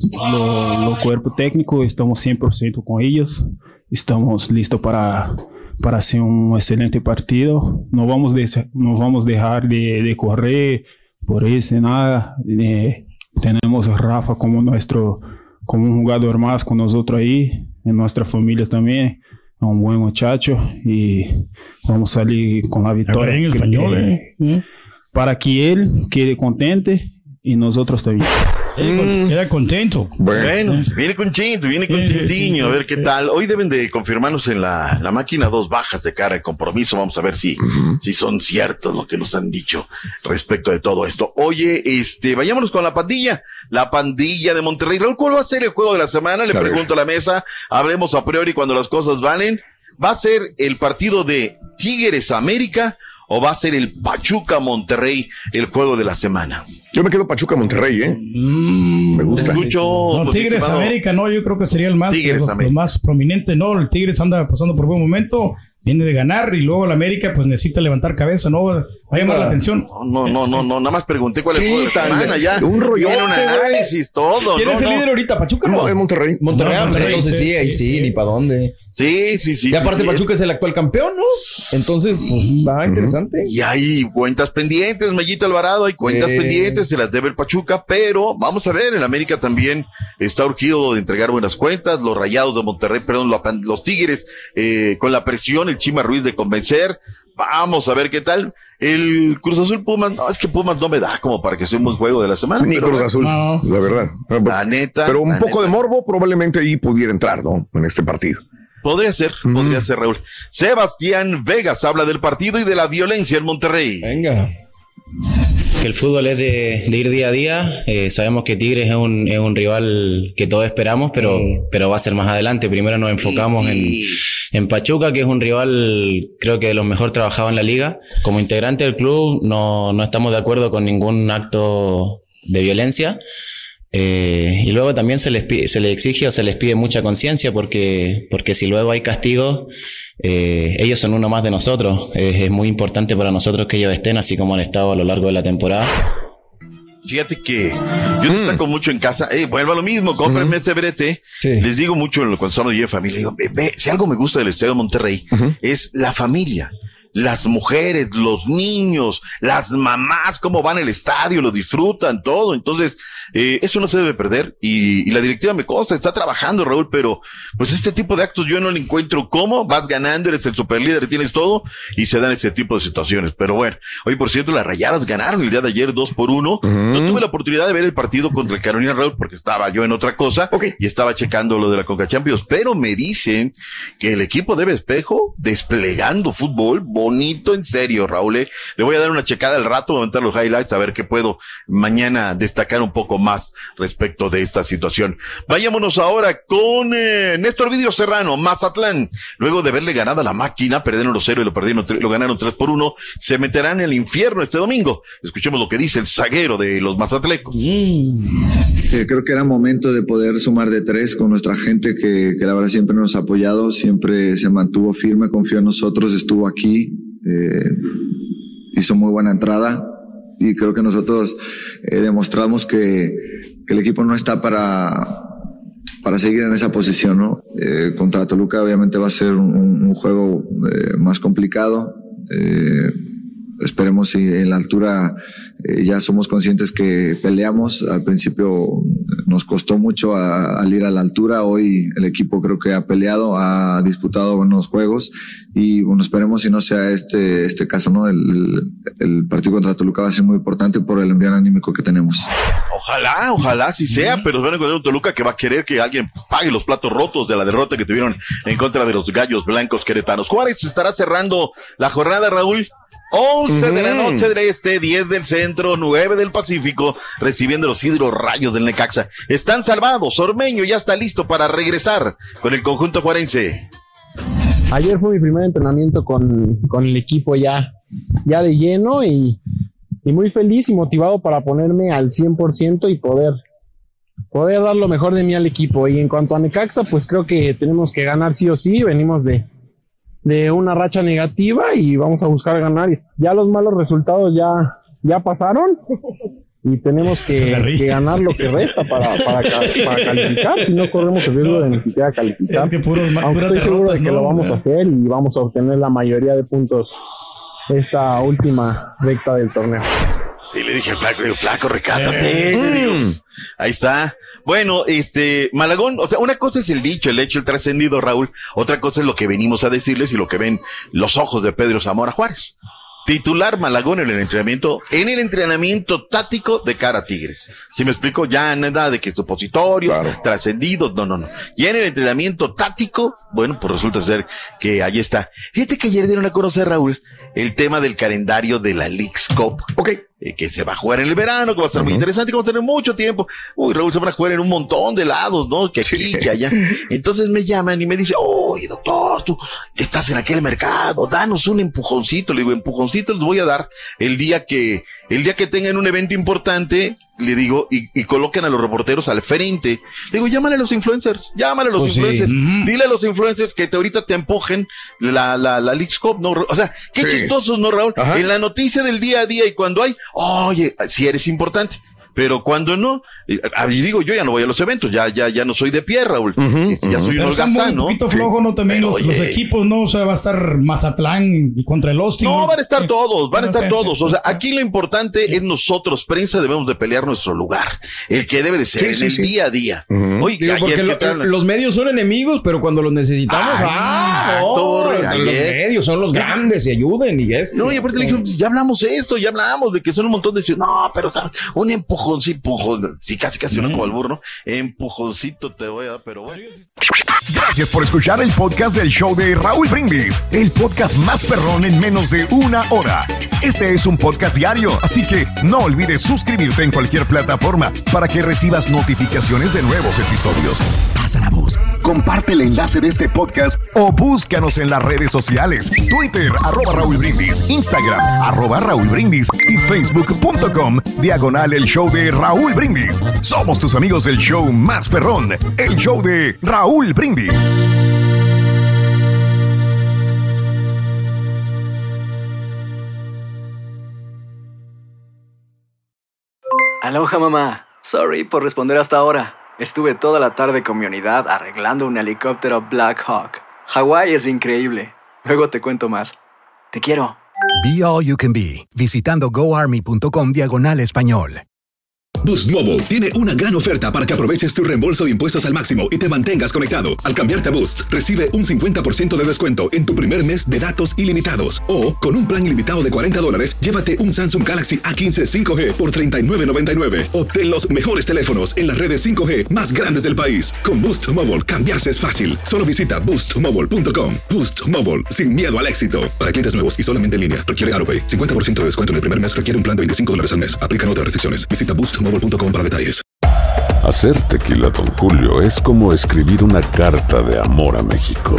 Lo, lo cuerpo técnico, estamos cien por ciento con ellos. Estamos listos para, para hacer un excelente partido. No vamos, de, no vamos a dejar de, de correr por eso, nada. Eh, tenemos a Rafa como nuestro, como un jugador más con nosotros ahí, en nuestra familia también. Es un buen muchacho y vamos a salir con la victoria. en Creo español, que- ¿eh? Para que él quede contente y nosotros también. Queda con- Queda contento. Bueno, viene con Chinto, viene con Sí, sí, Tintiño, a sí, ver qué sí. tal. Hoy deben de confirmarnos en la, la máquina dos bajas de cara de compromiso. Vamos a ver si, si son ciertos lo que nos han dicho respecto de todo esto. Oye, este, vayámonos con la pandilla, la pandilla de Monterrey. Raúl, ¿cuál va a ser el juego de la semana? Le A ver. pregunto a la mesa. Hablemos a priori cuando las cosas valen. ¿Va a ser el partido de Tigres América o va a ser el Pachuca Monterrey el juego de la semana? Yo me quedo Pachuca Monterrey, ¿eh? Me gusta. Escucho. No, pues, Tigres estimado. América, no, yo creo que sería el más, Tigres los- los América. más prominente, ¿no? El Tigres anda pasando por buen momento, viene de ganar y luego el América pues necesita levantar cabeza, ¿no? Va a llamar la atención. No, no, no, no, nada más pregunté cuál es el Sí, juego de la tan- semana ya. un rollote, Tiene un análisis, todo. ¿Quién no, es el no. líder ahorita? ¿Pachuca? No, No, es Monterrey. Monterrey, No, ah, pues Monterrey, entonces sí, sí, ahí sí, sí, sí. ni para dónde. Sí, sí, sí. Y aparte sí, Pachuca es el actual campeón, ¿no? Entonces, pues, está interesante. Y hay cuentas pendientes, Mayito Alvarado, hay cuentas Sí. pendientes, se las debe el Pachuca, pero vamos a ver, el América también está urgido de entregar buenas cuentas, los Rayados de Monterrey, perdón, la- los Tigres, eh, con la presión, el Chima Ruiz de convencer, vamos a ver qué tal. El Cruz Azul Pumas, no, es que Pumas no me da como para que sea un buen juego de la semana. Ni pero Cruz bueno, Azul, no. la verdad. La neta. Pero un la poco neta. de morbo probablemente ahí pudiera entrar, ¿no? En este partido. Podría ser, Mm. podría ser, Raúl. Sebastián Vegas habla del partido y de la violencia en Monterrey. Venga. Que el fútbol es de, de ir día a día. Eh, sabemos que Tigres es un, es un rival que todos esperamos, pero, pero va a ser más adelante. Primero nos enfocamos en, en Pachuca, que es un rival, creo que de los mejor trabajados en la liga. Como integrante del club, no, no estamos de acuerdo con ningún acto de violencia. Eh, y luego también se les, pi- se les exige o se les pide mucha conciencia, porque, porque si luego hay castigos, eh, ellos son uno más de nosotros. Es, es muy importante para nosotros que ellos estén, así como han estado a lo largo de la temporada. Fíjate que yo destaco mucho en casa, eh, vuelvo a lo mismo, cómprenme este brete. Les digo mucho cuando estamos allí en familia, digo, ve, ve, si algo me gusta del Estadio de Monterrey, es la familia. Las mujeres, los niños, las mamás, cómo van al estadio, lo disfrutan, todo. Entonces, eh, eso no se debe perder. Y, y la directiva me consta, está trabajando, Raúl, pero pues este tipo de actos yo no le encuentro cómo. Vas ganando, eres el superlíder, tienes todo, y se dan ese tipo de situaciones. Pero bueno, hoy por cierto, las Rayadas ganaron el día de ayer dos por uno. No tuve la oportunidad de ver el partido contra el Carolina, Raúl, porque estaba yo en otra cosa y estaba checando lo de la Conca Champions. Pero me dicen que el equipo de Espejo desplegando fútbol bonito, en serio, Raúl. ¿eh? Le voy a dar una checada al rato, voy a meter los highlights, a ver qué puedo mañana destacar un poco más respecto de esta situación. Vayámonos ahora con eh, Néstor Vidrio Serrano, Mazatlán. Luego de haberle ganado a la máquina, perdieron los cero y lo perdieron, lo ganaron tres por uno, se meterán en el infierno este domingo. Escuchemos lo que dice el zaguero de los mazatlecos. Eh, creo que era momento de poder sumar de tres con nuestra gente que, que la verdad siempre nos ha apoyado, siempre se mantuvo firme, confió en nosotros, estuvo aquí, eh, hizo muy buena entrada y creo que nosotros eh, demostramos que, que el equipo no está para, para seguir en esa posición, ¿no? Eh, contra Toluca obviamente va a ser un, un juego eh, más complicado. Eh, Esperemos si en la altura eh, ya somos conscientes que peleamos. Al principio nos costó mucho a, al ir a la altura. Hoy el equipo creo que ha peleado, ha disputado buenos juegos y bueno, esperemos si no sea este este caso, ¿no? El, el partido contra Toluca va a ser muy importante por el envío anímico que tenemos. Ojalá, ojalá sí sea, pero van a encontrar un Toluca que va a querer que alguien pague los platos rotos de la derrota que tuvieron en contra de los Gallos Blancos queretanos. Juárez estará cerrando la jornada, Raúl. once uh-huh. de la noche del este, diez del centro, nueve del Pacífico, recibiendo los Hidro Rayos del Necaxa. Están salvados, Ormeño ya está listo para regresar con el conjunto juarense. Ayer fue mi primer entrenamiento con, con el equipo ya, ya de lleno y, y muy feliz y motivado para ponerme al cien por ciento y poder, poder dar lo mejor de mí al equipo. Y en cuanto a Necaxa, pues creo que tenemos que ganar sí o sí, venimos de de una racha negativa y vamos a buscar ganar. Ya los malos resultados ya, ya pasaron y tenemos que, que ganar lo que resta para, para, para calificar, si no corremos el riesgo de ni siquiera calificar. Es que puros, aunque estoy seguro de que no, lo vamos a hacer y vamos a obtener la mayoría de puntos esta última recta del torneo. Sí, le dije al flaco, digo, flaco, recátate. Mm. Ahí está. Bueno, este, Malagón, o sea, una cosa es el dicho, el hecho, el trascendido, Raúl, otra cosa es lo que venimos a decirles y lo que ven los ojos de Pedro Zamora Juárez. Titular Malagón en el entrenamiento, en el entrenamiento táctico de cara a Tigres. ¿Sí me explico? Ya nada de que supositorio, claro, trascendidos, no, no, no. Y en el entrenamiento táctico, bueno, pues resulta ser que ahí está. Fíjate que ayer dieron a conocer, Raúl, el tema del calendario de la Leagues Cup. Ok. Eh, que se va a jugar en el verano, que va a estar uh-huh. muy interesante, que vamos a tener mucho tiempo. Uy, Raúl, se van a jugar en un montón de lados, ¿no? Que aquí, sí, que allá. Entonces me llaman y me dicen, oye, doctor, tú que estás en aquel mercado, danos un empujoncito. Le digo, empujoncito les voy a dar el día que, el día que tengan un evento importante, le digo, y, y coloquen a los reporteros al frente. Le digo, llámale a los influencers, llámale a los pues influencers, sí. uh-huh. dile a los influencers que te ahorita te empujen la, la, la Leagues Cup, ¿no? O sea, qué sí. chistosos, ¿no, Raúl? Ajá. En la noticia del día a día y cuando hay, oye, si eres importante. Pero cuando no, eh, digo, yo ya no voy a los eventos, ya, ya, ya no soy de pie, Raúl. Uh-huh, ya soy uh-huh. un holgazán, ¿no? Un poquito flojo, sí. ¿no? También los, los equipos, ¿no? O sea, va a estar Mazatlán y contra el Austin. No, van a estar todos, van a estar todos. O sea, aquí lo importante sí. es nosotros, prensa, debemos de pelear nuestro lugar. El que debe de ser, sí, en sí, el sí. día a día. Uh-huh. Oye, digo, porque lo, tal, los medios son enemigos, pero cuando los necesitamos, Ay, ah, no, torre, los medios son los grandes y ayuden y esto. No, y aparte le dije, pues, ya hablamos esto, ya hablamos de que son un montón de... No, pero, ¿sabes? Un empujón, sí, empujón. Sí, casi casi uno como el burro, ¿no? Empujoncito te voy a dar, pero bueno. Gracias por escuchar el podcast del show de Raúl Brindis, el podcast más perrón en menos de una hora. Este es un podcast diario, así que no olvides suscribirte en cualquier plataforma para que recibas notificaciones de nuevos episodios. Pasa la voz, comparte el enlace de este podcast o búscanos en las redes sociales. Twitter, arroba Raúl Brindis, Instagram, arroba Raúl Brindis y Facebook.com, diagonal el show de Raúl Brindis. Somos tus amigos del show más perrón, el show de Raúl Brindis. Aloha, mamá. Sorry por responder hasta ahora. Estuve toda la tarde con mi unidad arreglando un helicóptero Black Hawk. Hawái es increíble. Luego te cuento más. Te quiero. Be All You Can Be, visitando goarmy.com diagonal español. Boost Mobile tiene una gran oferta para que aproveches tu reembolso de impuestos al máximo y te mantengas conectado. Al cambiarte a Boost, recibe un cincuenta por ciento de descuento en tu primer mes de datos ilimitados. O, con un plan ilimitado de cuarenta dólares, llévate un Samsung Galaxy A quince cinco G por treinta y nueve noventa y nueve. Obtén los mejores teléfonos en las redes cinco G más grandes del país. Con Boost Mobile, cambiarse es fácil. Solo visita boost mobile punto com. Boost Mobile, sin miedo al éxito. Para clientes nuevos y solamente en línea, requiere AutoPay. cincuenta por ciento de descuento en el primer mes requiere un plan de veinticinco dólares al mes. Aplican otras restricciones. Visita boost mobile punto com para detalles. Hacer tequila Don Julio es como escribir una carta de amor a México.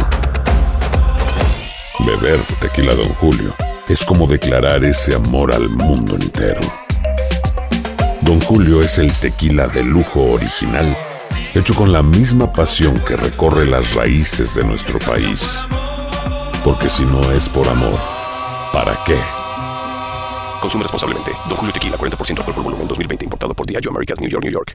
Beber tequila Don Julio es como declarar ese amor al mundo entero. Don Julio es el tequila de lujo original, hecho con la misma pasión que recorre las raíces de nuestro país. Porque si no es por amor, ¿para qué? Consume responsablemente. Don Julio Tequila, cuarenta por ciento alcohol por volumen, dos mil veinte. Importado por Diageo Americas, New York, New York.